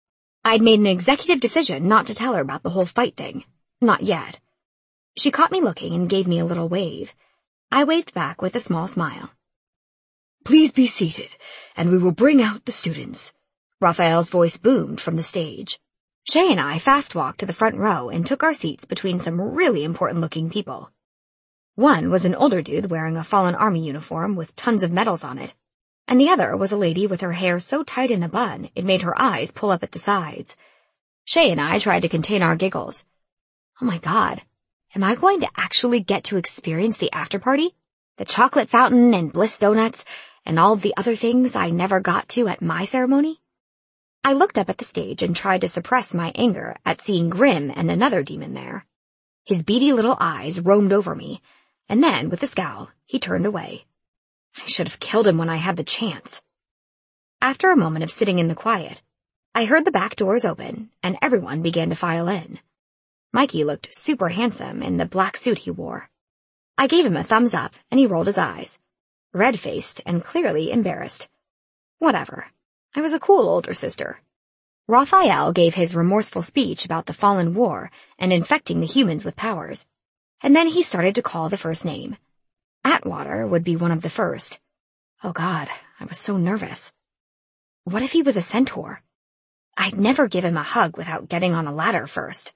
I'd made an executive decision not to tell her about the whole fight thing. Not yet. She caught me looking and gave me a little wave. I waved back with a small smile. Please be seated, and we will bring out the students. Raphael's voice boomed from the stage. Shay and I fast-walked to the front row and took our seats between some really important-looking people. One was an older dude wearing a fallen army uniform with tons of medals on it, and the other was a lady with her hair so tight in a bun it made her eyes pull up at the sides. Shay and I tried to contain our giggles. Oh my god, am I going to actually get to experience the after-party? The chocolate fountain and bliss donuts and all of the other things I never got to at my ceremony? I looked up at the stage and tried to suppress my anger at seeing Grim and another demon there. His beady little eyes roamed over me, and then, with a scowl, he turned away. I should have killed him when I had the chance. After a moment of sitting in the quiet, I heard the back doors open, and everyone began to file in. Mikey looked super handsome in the black suit he wore. I gave him a thumbs up, and he rolled his eyes, red-faced and clearly embarrassed. Whatever. I was a cool older sister. Raphael gave his remorseful speech about the fallen war and infecting the humans with powers, and then he started to call the first name. Atwater would be one of the first. Oh god, I was so nervous. What if he was a centaur? I'd never give him a hug without getting on a ladder first.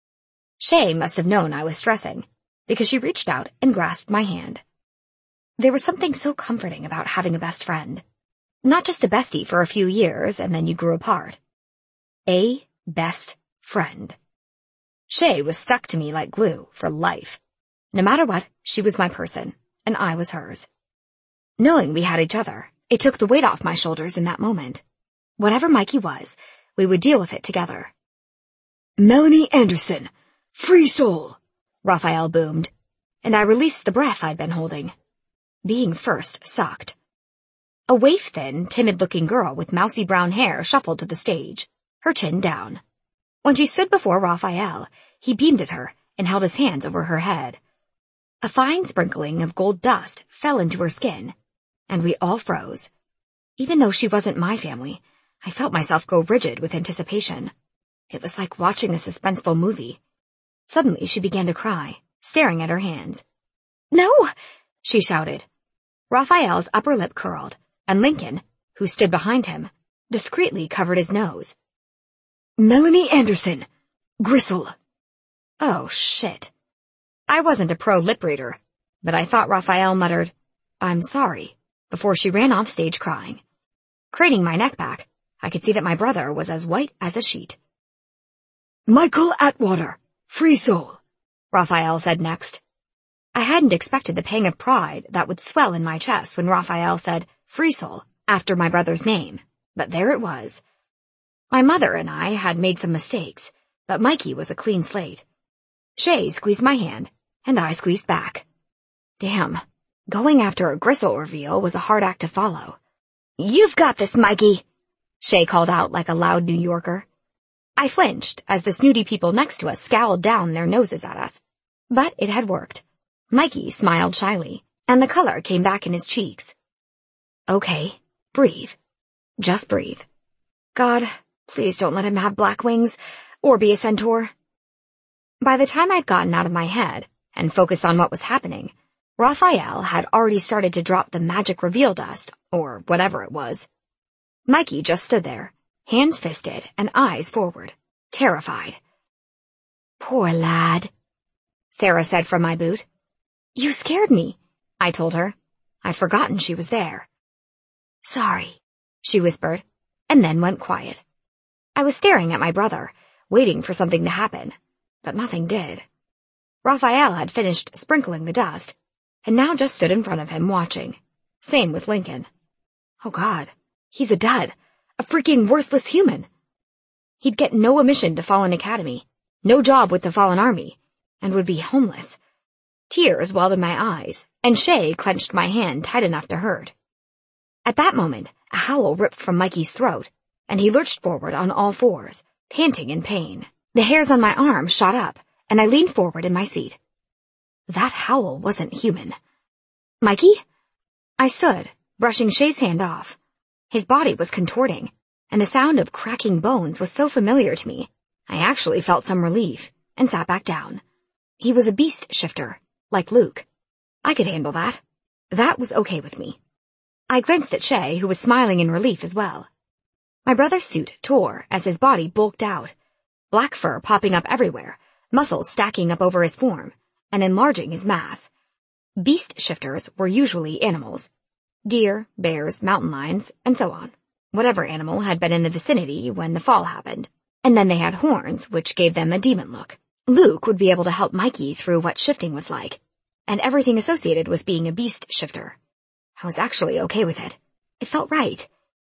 Shay must have known I was stressing, because she reached out and grasped my hand. There was something so comforting about having a best friend. Not just a bestie for a few years and then you grew apart. A best friend. Shay was stuck to me like glue for life. No matter what, she was my person, and I was hers. Knowing we had each other, it took the weight off my shoulders in that moment. Whatever Mikey was, we would deal with it together. Melanie Anderson, free soul, Raphael boomed, and I released the breath I'd been holding. Being first sucked. A waif-thin, timid-looking girl with mousy brown hair shuffled to the stage, her chin down. When she stood before Raphael, he beamed at her and held his hands over her head. A fine sprinkling of gold dust fell into her skin, and we all froze. Even though she wasn't my family, I felt myself go rigid with anticipation. It was like watching a suspenseful movie. Suddenly she began to cry, staring at her hands. "No!" she shouted. Raphael's upper lip curled, and Lincoln, who stood behind him, discreetly covered his nose. Melanie Anderson, Gristle. Oh, shit. I wasn't a pro lip reader, but I thought Raphael muttered, "I'm sorry," before she ran off stage crying. Craning my neck back, I could see that my brother was as white as a sheet. Michael Atwater, free soul, Raphael said next. I hadn't expected the pang of pride that would swell in my chest when Raphael said free soul after my brother's name, but there it was. My mother and I had made some mistakes, but Mikey was a clean slate. Shay squeezed my hand, and I squeezed back. Damn, going after a Gristle reveal was a hard act to follow. "You've got this, Mikey," Shay called out like a loud New Yorker. I flinched as the snooty people next to us scowled down their noses at us. But it had worked. Mikey smiled shyly, and the color came back in his cheeks. Okay, breathe. Just breathe. God, please don't let him have black wings, or be a centaur. By the time I'd gotten out of my head and focused on what was happening, Raphael had already started to drop the magic reveal dust, or whatever it was. Mikey just stood there, hands fisted and eyes forward, terrified. "Poor lad," Sarah said from my boot. "You scared me," I told her. I'd forgotten she was there. "Sorry," she whispered, and then went quiet. I was staring at my brother, waiting for something to happen, but nothing did. Raphael had finished sprinkling the dust, and now just stood in front of him watching. Same with Lincoln. Oh God, he's a dud, a freaking worthless human. He'd get no admission to Fallen Academy, no job with the Fallen Army, and would be homeless. Tears welled in my eyes, and Shay clenched my hand tight enough to hurt. At that moment, a howl ripped from Mikey's throat, and he lurched forward on all fours, panting in pain. The hairs on my arm shot up, and I leaned forward in my seat. That howl wasn't human. "Mikey?" I stood, brushing Shay's hand off. His body was contorting, and the sound of cracking bones was so familiar to me, I actually felt some relief and sat back down. He was a beast shifter, like Luke. I could handle that. That was okay with me. I glanced at Shay, who was smiling in relief as well. My brother's suit tore as his body bulked out, black fur popping up everywhere, muscles stacking up over his form, and enlarging his mass. Beast shifters were usually animals. Deer, bears, mountain lions, and so on. Whatever animal had been in the vicinity when the fall happened. And then they had horns, which gave them a demon look. Luke would be able to help Mikey through what shifting was like, and everything associated with being a beast shifter. I was actually okay with it. It felt right.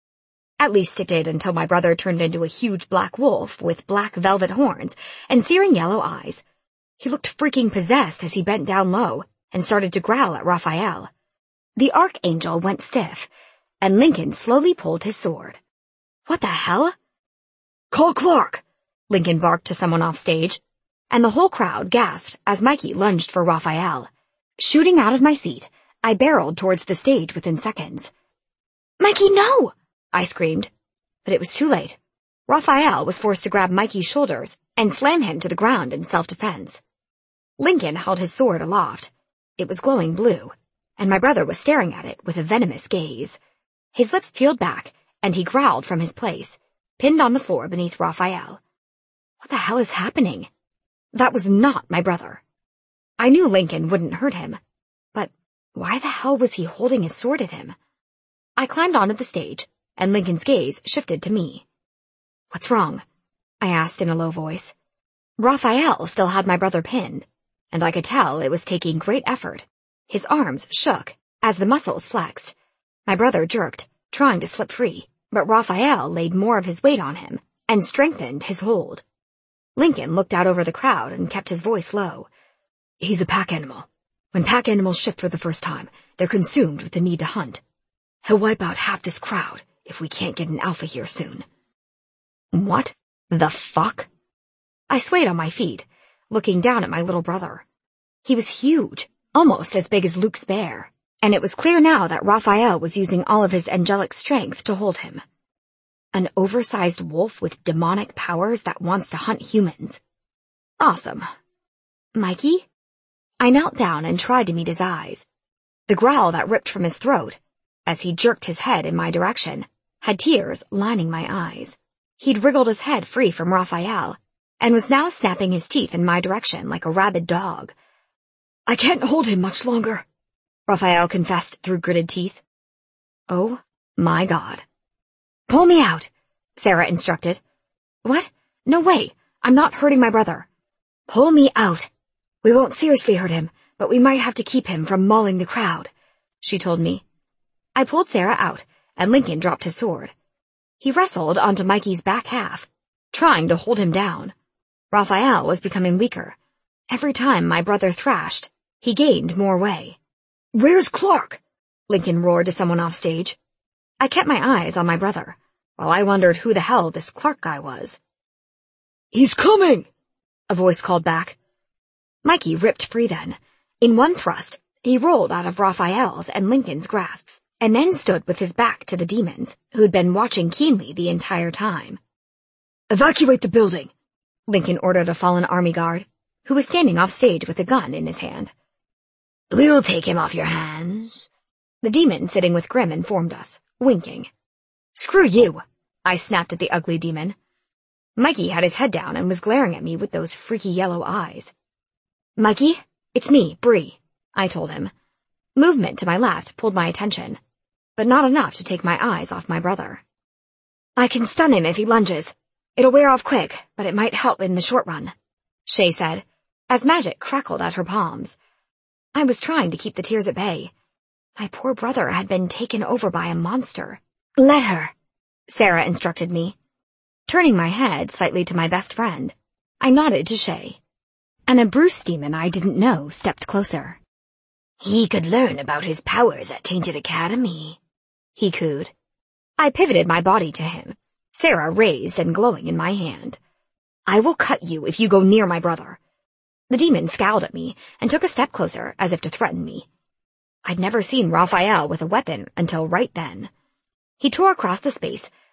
At least it did until my brother turned into a huge black wolf with black velvet horns and searing yellow eyes. He looked freaking possessed as he bent down low and started to growl at Raphael. The Archangel went stiff, and Lincoln slowly pulled his sword. What the hell? Call Clark! Lincoln barked to someone off stage, and the whole crowd gasped as Mikey lunged for Raphael. Shooting out of my seat, I barreled towards the stage within seconds. Mikey, no! I screamed, but it was too late. Raphael was forced to grab Mikey's shoulders and slam him to the ground in self-defense. Lincoln held his sword aloft. It was glowing blue, and my brother was staring at it with a venomous gaze. His lips peeled back, and he growled from his place, pinned on the floor beneath Raphael. What the hell is happening? That was not my brother. I knew Lincoln wouldn't hurt him, but why the hell was he holding his sword at him? I climbed onto the stage, and Lincoln's gaze shifted to me. What's wrong? I asked in a low voice. Raphael still had my brother pinned, and I could tell it was taking great effort. His arms shook as the muscles flexed. My brother jerked, trying to slip free, but Raphael laid more of his weight on him and strengthened his hold. Lincoln looked out over the crowd and kept his voice low. He's a pack animal. When pack animals shift for the first time, they're consumed with the need to hunt. He'll wipe out half this crowd if we can't get an alpha here soon. What the fuck? I swayed on my feet, looking down at my little brother. He was huge, almost as big as Luke's bear, and it was clear now that Raphael was using all of his angelic strength to hold him. An oversized wolf with demonic powers that wants to hunt humans. Awesome. Mikey? I knelt down and tried to meet his eyes. The growl that ripped from his throat, as he jerked his head in my direction, had tears lining my eyes. He'd wriggled his head free from Raphael, and was now snapping his teeth in my direction like a rabid dog. I can't hold him much longer, Raphael confessed through gritted teeth. Oh my God. Pull me out, Sarah instructed. What? No way. I'm not hurting my brother. Pull me out. We won't seriously hurt him, but we might have to keep him from mauling the crowd, she told me. I pulled Sarah out, and Lincoln dropped his sword. He wrestled onto Mikey's back half, trying to hold him down. Raphael was becoming weaker. Every time my brother thrashed, he gained more way. Where's Clark? Lincoln roared to someone off stage. I kept my eyes on my brother, while I wondered who the hell this Clark guy was. He's coming! A voice called back. Mikey ripped free then. In one thrust, he rolled out of Raphael's and Lincoln's grasps, and then stood with his back to the demons, who'd been watching keenly the entire time. Evacuate the building, Lincoln ordered a fallen army guard, who was standing off stage with a gun in his hand. We'll take him off your hands. The demon sitting with Grim informed us, winking. Screw you, I snapped at the ugly demon. Mikey had his head down and was glaring at me with those freaky yellow eyes. Mikey, it's me, Bree, I told him. Movement to my left pulled my attention, but not enough to take my eyes off my brother. I can stun him if he lunges. It'll wear off quick, but it might help in the short run, Shay said, as magic crackled at her palms. I was trying to keep the tears at bay. My poor brother had been taken over by a monster. Let her, Sarah instructed me. Turning my head slightly to my best friend, I nodded to Shay. And a Bruce demon I didn't know stepped closer. He could learn about his powers at Tainted Academy, he cooed. I pivoted my body to him, Sarah raised and glowing in my hand. I will cut you if you go near my brother. The demon scowled at me and took a step closer as if to threaten me. I'd never seen Raphael with a weapon until right then. He tore across the space,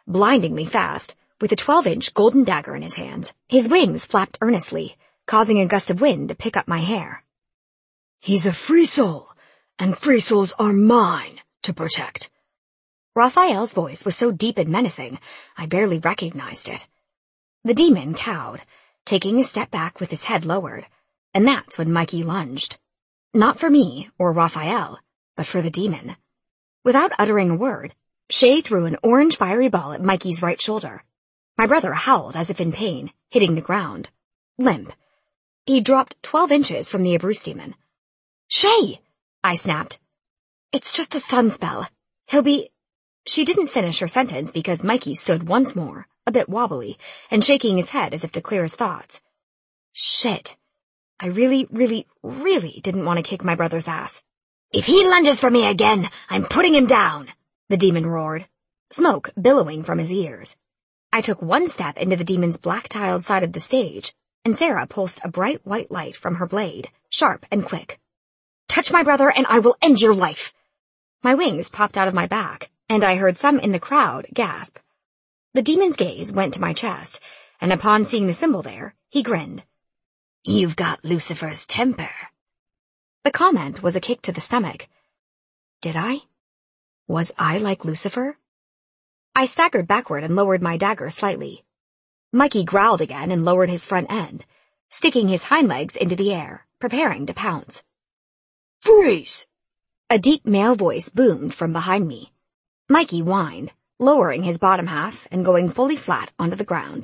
blindingly fast, with a twelve-inch golden dagger in his hands. His wings flapped earnestly, causing a gust of wind to pick up my hair. He's a free soul, and free souls are mine to protect. Raphael's voice was so deep and menacing, I barely recognized it. The demon cowed, taking a step back with his head lowered, and that's when Mikey lunged. Not for me or Raphael, but for the demon. Without uttering a word, Shay threw an orange fiery ball at Mikey's right shoulder. My brother howled as if in pain, hitting the ground. Limp. He dropped twelve inches from the Abruz demon. Shay! I snapped. It's just a sun spell. He'll be... She didn't finish her sentence because Mikey stood once more, a bit wobbly, and shaking his head as if to clear his thoughts. Shit. I really, really, really didn't want to kick my brother's ass. If he lunges for me again, I'm putting him down, the demon roared, smoke billowing from his ears. I took one step into the demon's black-tiled side of the stage, and Sarah pulsed a bright white light from her blade, sharp and quick. Touch my brother and I will end your life. My wings popped out of my back, and I heard some in the crowd gasp. The demon's gaze went to my chest, and upon seeing the symbol there, he grinned. You've got Lucifer's temper. The comment was a kick to the stomach. Did I? Was I like Lucifer? I staggered backward and lowered my dagger slightly. Mikey growled again and lowered his front end, sticking his hind legs into the air, preparing to pounce. Freeze! A deep male voice boomed from behind me. Mikey whined, lowering his bottom half and going fully flat onto the ground.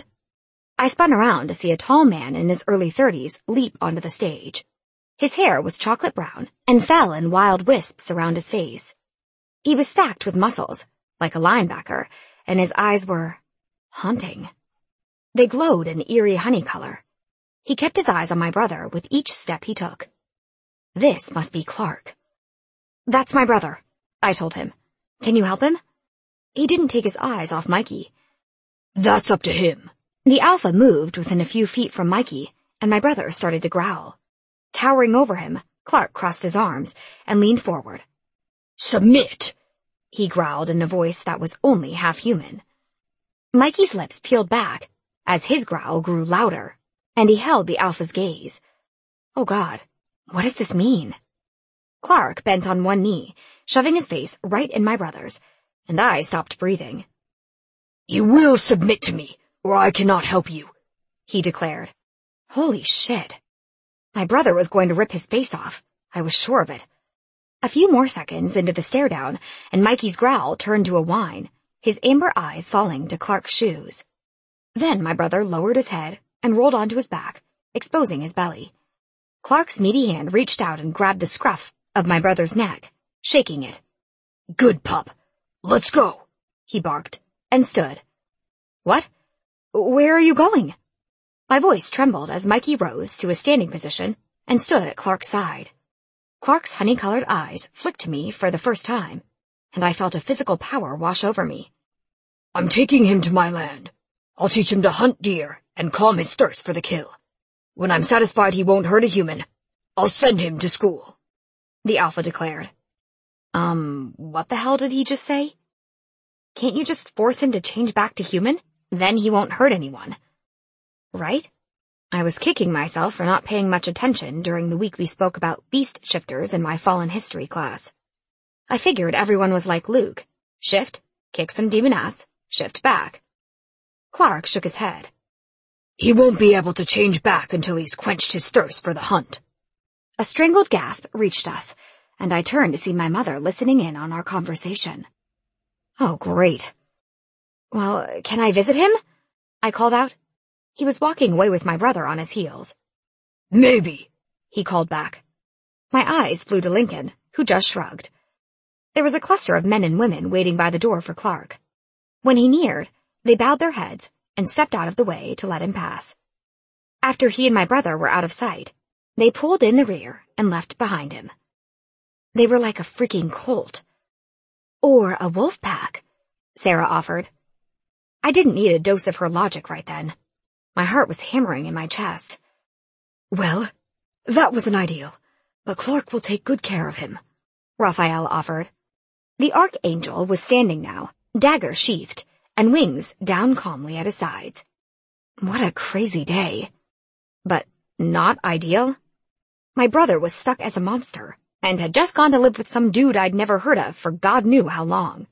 I spun around to see a tall man in his early thirties leap onto the stage. His hair was chocolate brown and fell in wild wisps around his face. He was stacked with muscles, like a linebacker, and his eyes were haunting. They glowed an eerie honey color. He kept his eyes on my brother with each step he took. This must be Clark. That's my brother, I told him. Can you help him? He didn't take his eyes off Mikey. That's up to him. The alpha moved within a few feet from Mikey, and my brother started to growl. Towering over him, Clark crossed his arms and leaned forward. Submit, he growled in a voice that was only half human. Mikey's lips peeled back as his growl grew louder, and he held the alpha's gaze. Oh God, what does this mean? Clark bent on one knee, shoving his face right in my brother's, and I stopped breathing. You will submit to me, or I cannot help you, he declared. Holy shit. My brother was going to rip his face off. I was sure of it. A few more seconds into the stare down, and Mikey's growl turned to a whine, his amber eyes falling to Clark's shoes. Then my brother lowered his head and rolled onto his back, exposing his belly. Clark's meaty hand reached out and grabbed the scruff of my brother's neck, shaking it. Good pup. Let's go, he barked, and stood. What? Where are you going? My voice trembled as Mikey rose to a standing position and stood at Clark's side. Clark's honey-colored eyes flicked to me for the first time, and I felt a physical power wash over me. I'm taking him to my land. I'll teach him to hunt deer and calm his thirst for the kill. When I'm satisfied he won't hurt a human, I'll send him to school, the alpha declared. Um, what the hell did he just say? Can't you just force him to change back to human? Then he won't hurt anyone. Right? I was kicking myself for not paying much attention during the week we spoke about beast shifters in my fallen history class. I figured everyone was like Luke. Shift, kick some demon ass, shift back. Clark shook his head. He won't be able to change back until he's quenched his thirst for the hunt. A strangled gasp reached us, and I turned to see my mother listening in on our conversation. Oh, great. Well, can I visit him? I called out. He was walking away with my brother on his heels. Maybe, he called back. My eyes flew to Lincoln, who just shrugged. There was a cluster of men and women waiting by the door for Clark. When he neared, they bowed their heads and stepped out of the way to let him pass. After he and my brother were out of sight, they pulled in the rear and left behind him. They were like a freaking colt. Or a wolf pack, Sarah offered. I didn't need a dose of her logic right then. My heart was hammering in my chest. Well, that was an ideal, but Clark will take good care of him, Raphael offered. The Archangel was standing now, dagger sheathed, and wings down calmly at his sides. What a crazy day. But not ideal. My brother was stuck as a monster, and had just gone to live with some dude I'd never heard of for God knew how long.